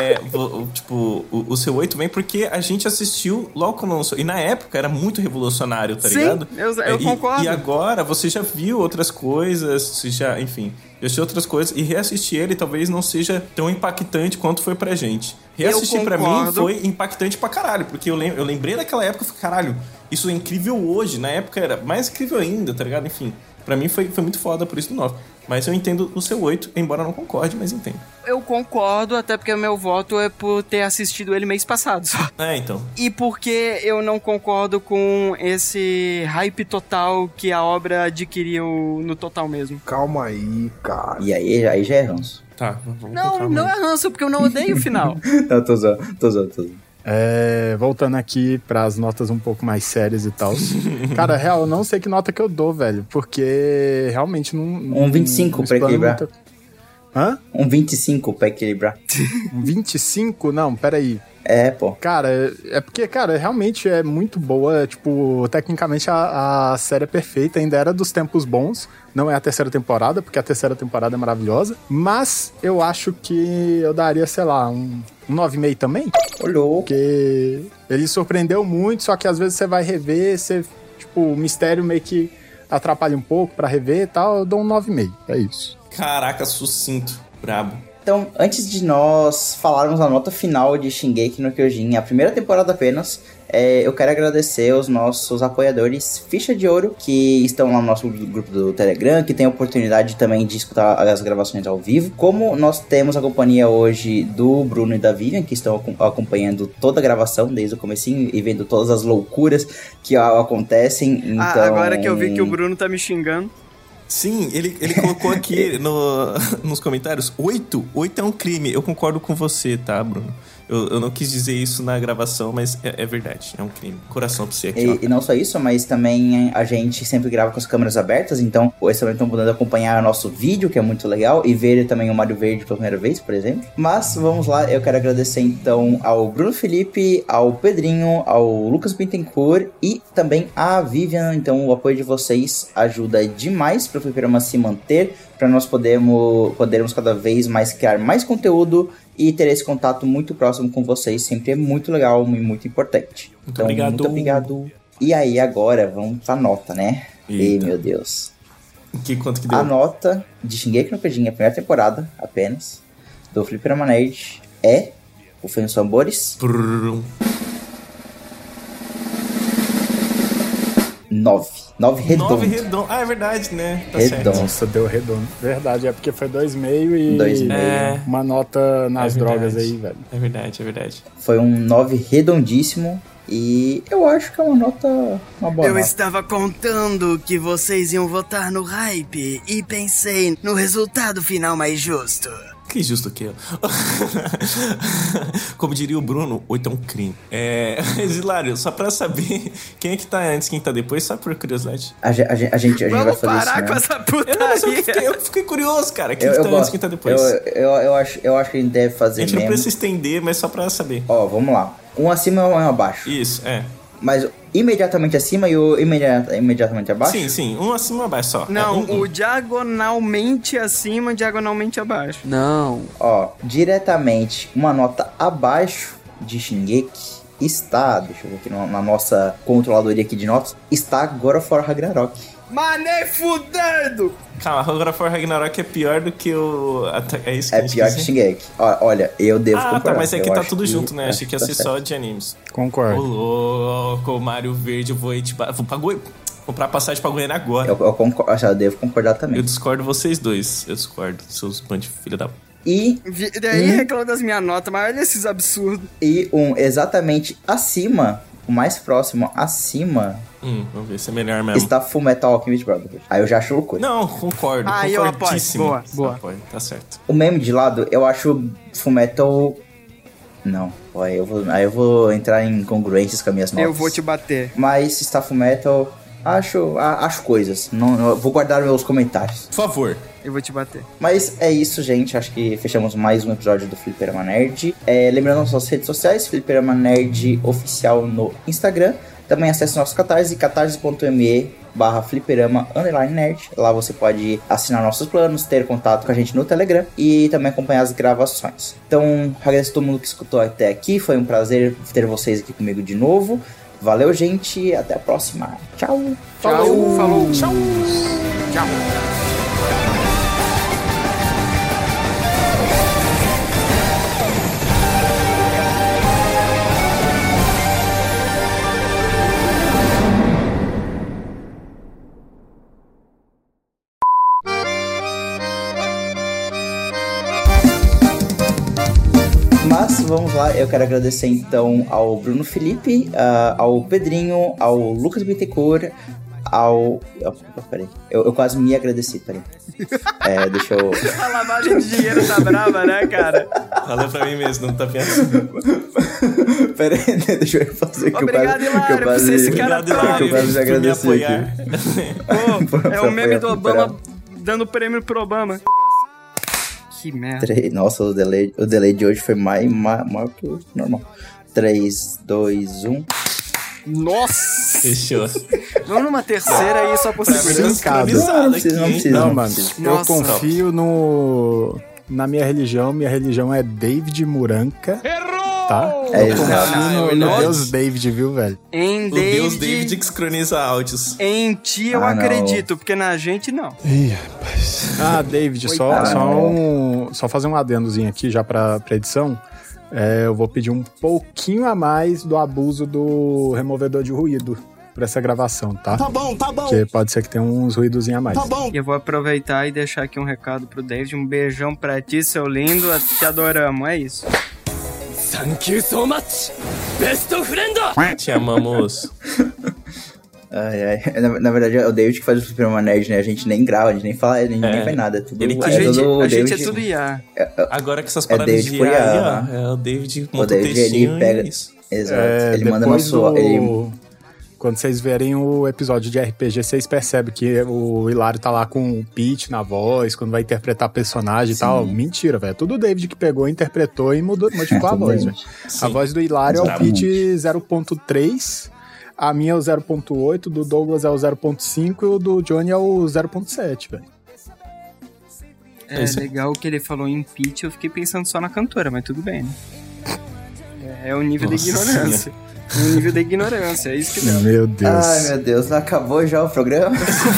o seu 8 vem porque a gente assistiu logo quando lançou. E na época era muito revolucionário, tá ligado? Eu concordo. E agora você já viu outras coisas, você já, enfim, já assistiu outras coisas. E reassistir ele talvez não seja tão impactante quanto foi pra gente. Reassistir pra mim foi impactante pra caralho, porque eu lembrei daquela época e falei, caralho, isso é incrível hoje. Na época era mais incrível ainda, tá ligado? Enfim, pra mim foi muito foda, por isso do 9. Mas eu entendo o seu 8, embora não concorde, mas entendo. Eu concordo, até porque o meu voto é por ter assistido ele mês passado só. Então. E porque eu não concordo com esse hype total que a obra adquiriu no total mesmo. Calma aí, cara. E aí já é ranço. Tá, vamos não é ranço, porque eu não odeio o final. Não, tô zoando. Voltando aqui pras notas um pouco mais sérias e tal. Cara, real, eu não sei que nota que eu dou, velho. Porque realmente não... Um 25 pra equilibrar. Hã? Um 25 pra equilibrar. Um 25? Não, peraí. Pô. Cara, é porque, cara, realmente é muito boa. Tipo, tecnicamente a série é perfeita. Ainda era dos tempos bons. Não é a terceira temporada, porque a terceira temporada é maravilhosa. Mas eu acho que eu daria, sei lá, um 9,5 também. Olhou. Porque ele surpreendeu muito, só que às vezes você vai rever, tipo, o mistério meio que atrapalha um pouco pra rever e tal, eu dou um 9,5. É isso. Caraca, sucinto. Brabo. Então, antes de nós falarmos a nota final de Shingeki no Kyojin, a primeira temporada apenas, eu quero agradecer os nossos apoiadores Ficha de Ouro, que estão lá no nosso grupo do Telegram, que tem a oportunidade também de escutar as gravações ao vivo. Como nós temos a companhia hoje do Bruno e da Vivian, que estão acompanhando toda a gravação desde o comecinho e vendo todas as loucuras que acontecem. Então... agora que eu vi que o Bruno tá me xingando. Sim, ele colocou aqui nos comentários, 8 é um crime. Eu concordo com você, tá, Bruno? Eu não quis dizer isso na gravação, mas é verdade, é um crime. Coração pra você aqui, e não só isso, mas também a gente sempre grava com as câmeras abertas, então vocês também estão podendo acompanhar o nosso vídeo, que é muito legal, e ver também o Mario Verde pela primeira vez, por exemplo. Mas vamos lá, eu quero agradecer então ao Bruno Felipe, ao Pedrinho, ao Lucas Bittencourt e também à Vivian. Então o apoio de vocês ajuda demais para o Fliperama se manter, para nós podermos cada vez mais criar mais conteúdo e ter esse contato muito próximo com vocês. Sempre é muito legal e muito importante. Muito obrigado. Muito obrigado. E aí, agora, vamos pra nota, né? Eita. E, meu Deus. Quanto que deu? A nota de Shingeki no Kyojin, a primeira temporada, apenas, do Fliperama Nerd, é... Rufem os tambores. 9 redondo. 9 redondo. Ah, é verdade, né? Tá redondo. Certo. Nossa, deu redondo. Verdade, é porque foi 2,5 e 2,5. Uma nota nas drogas aí, velho. É verdade. Foi um 9 redondíssimo. E eu acho que é uma boa nota. Estava contando que vocês iam votar no hype e pensei no resultado final mais justo. Que justo que eu. Como diria o Bruno, 8 é um crime. Hilário, só pra saber quem é que tá antes, quem tá depois, só por curiosidade. A gente vai fazer isso. Vamos parar com essa putaria. Eu fiquei curioso, cara. Quem tá antes, quem tá depois. Eu acho que a gente deve fazer mesmo. A gente não precisa estender, mas só pra saber. Ó, vamos lá. Um acima e um abaixo. Isso, Mas imediatamente acima e o imediatamente abaixo? Sim, um acima e um abaixo só. Não, o diagonalmente acima, diagonalmente abaixo. Não. Ó, diretamente uma nota abaixo de Shingeki está, deixa eu ver aqui na nossa controladoria aqui de notas, está God of War Ragnarok. Mané fudendo! Calma, God of War Ragnarok é pior do que o... É isso que é pior que Shingeki. Olha, eu devo concordar. Tá, mas é que tá tudo junto, né? Achei que ia ser só de animes. Concordo. Ô, louco, o Mario Verde, vou comprar passagem pra Goiânia agora. Eu devo concordar também. Eu discordo vocês dois. Eu discordo, seus bandos de filha da... E daí reclama das minhas notas, mas olha esses absurdos. E um exatamente acima, o mais próximo acima... Vamos ver se é melhor mesmo. Está Fullmetal Alchemist Brotherhood. Aí eu já acho loucura. Não, concordo. Eu apoio. Boa. Apoio, tá certo. O meme de lado, eu acho Fullmetal... Não. Aí eu vou entrar em congruências com as minhas notas. Eu vou te bater. Mas está Fullmetal... Acho coisas. Não, vou guardar meus comentários. Por favor. Eu vou te bater. Mas é isso, gente. Acho que fechamos mais um episódio do Fliperama Nerd. Lembrando nossas redes sociais, Fliperama Nerd Oficial no Instagram. Também acesse nosso Catarse, catarse.me/fliperama_nerd. Lá você pode assinar nossos planos, ter contato com a gente no Telegram e também acompanhar as gravações. Então, agradeço a todo mundo que escutou até aqui. Foi um prazer ter vocês aqui comigo de novo. Valeu, gente. Até a próxima. Tchau. Falou. Tchau. Mas vamos lá, eu quero agradecer então ao Bruno Felipe, ao Pedrinho, ao Lucas Bittencourt, peraí, eu quase me agradeci, peraí. Deixa eu... A lavagem de dinheiro tá brava, né, cara? Falou pra mim mesmo, não tá pensando. Peraí, deixa eu fazer aqui. Obrigado, Hilário, por ser esse cara top. Eu quase me agradecer aqui. É o meme do Obama dando prêmio pro Obama. Que merda. Nossa, o delay de hoje foi maior que o normal. 3, 2, 1. Nossa! Fechou. Vamos numa terceira aí, só por segurança. Não precisa. Não, mano. Eu confio na minha religião. Minha religião é David Muranca. Errou! tá? É, Eu confio no Deus David, viu, velho? Em O David, Deus David que sincroniza áudios. em ti eu acredito, porque na gente não. Ih, rapaz. Ah, David, só fazer um adendozinho aqui já pra edição. Eu vou pedir um pouquinho a mais do abuso do removedor de ruído pra essa gravação, tá? Tá bom. Porque pode ser que tenha uns ruídozinhos a mais. Tá bom. E eu vou aproveitar e deixar aqui um recado pro David. Um beijão pra ti, seu lindo. Te adoramos, é isso. Thank you so much, best friend! Te amamos. Na verdade, é o David que faz o Fliperama Nerd, né? A gente nem grava, a gente nem fala, nem faz nada. Tudo, a gente é tudo IA. Agora que essas paradas de IA aí, ó. É o David monta o textinho ele pega, e isso. Exato. Ele manda nosso... Quando vocês verem o episódio de RPG, vocês percebem que o Hilário tá lá com o pitch na voz, quando vai interpretar personagem e tal. Mentira, velho. Tudo o David que pegou, interpretou e modificou a voz, velho. A voz do Hilário é o pitch 0.3, a minha é o 0.8, do Douglas é o 0.5 e o do Johnny é o 0.7, velho. É legal que ele falou em pitch, eu fiquei pensando só na cantora, mas tudo bem, né? É o nível da ignorância. O nível da ignorância, é isso que deu. Meu Deus. Ai, meu Deus, não acabou já o programa?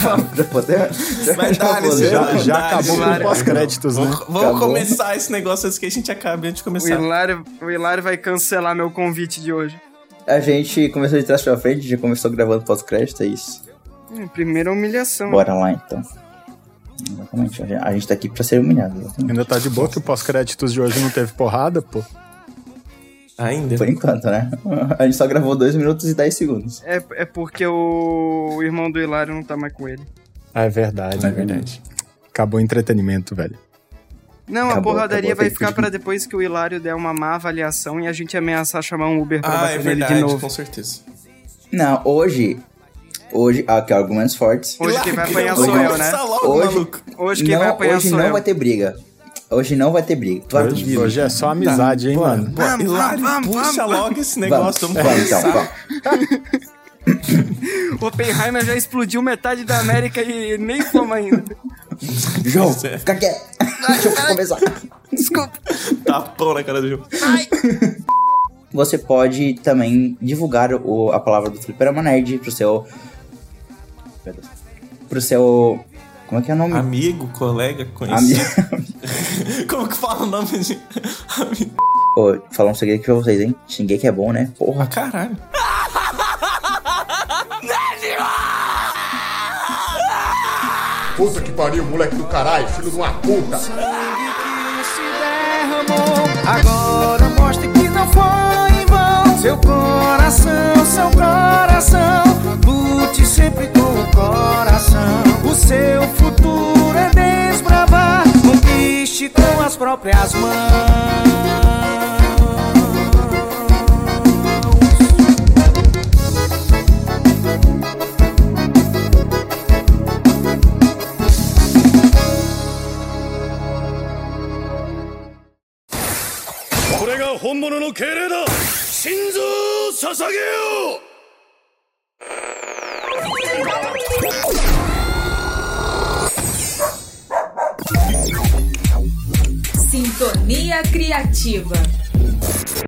Já acabou com pós-créditos, né? Vamos começar esse negócio antes que a gente acabe, antes de começar. O Hilário vai cancelar meu convite de hoje. A gente começou de trás pra frente, já começou gravando pós-crédito, é isso? Primeira humilhação. Bora lá, então. Exatamente, a gente tá aqui pra ser humilhado. Exatamente. Ainda tá de boa que o pós-créditos de hoje não teve porrada, pô? Ainda? Por enquanto, né? A gente só gravou 2 minutos e 10 segundos. É porque o irmão do Hilário não tá mais com ele. É verdade. É verdade. Acabou o entretenimento, velho. Não, acabou, a porradaria vai ficar pra depois que o Hilário der uma má avaliação e a gente ameaçar chamar um Uber pra bater nele de novo. Com certeza. Não, hoje, aqui, argumentos fortes. Hoje quem vai apanhar sou eu, né? Hoje quem vai apanhar sou eu. Hoje não vai ter briga. Hoje não vai ter briga. Hoje é só amizade, hein, mano? Hilário, puxa logo esse negócio. Vamos começar. O Oppenheimer já explodiu metade da América e nem fomos ainda. João, fica quieto. Deixa eu começar. Desculpa. Tapão na cara do João. Você pode também divulgar a palavra do Fliperama Nerd pro seu... Como é que é o nome? Amigo, colega, conhecido. Como que fala o nome de amigo? Pô, falar um segredo aqui pra vocês, hein? Shingeki é bom, né? Porra. Caralho. Puta que pariu, moleque do caralho, filho de uma puta. Agora mostre que não foi em vão. Seu coração, lute sempre com o coração. O seu futuro é desbravar, conquiste com as próprias mãos. これが本物の敬礼だ。心臓を捧げよう。 Sintonia Criativa.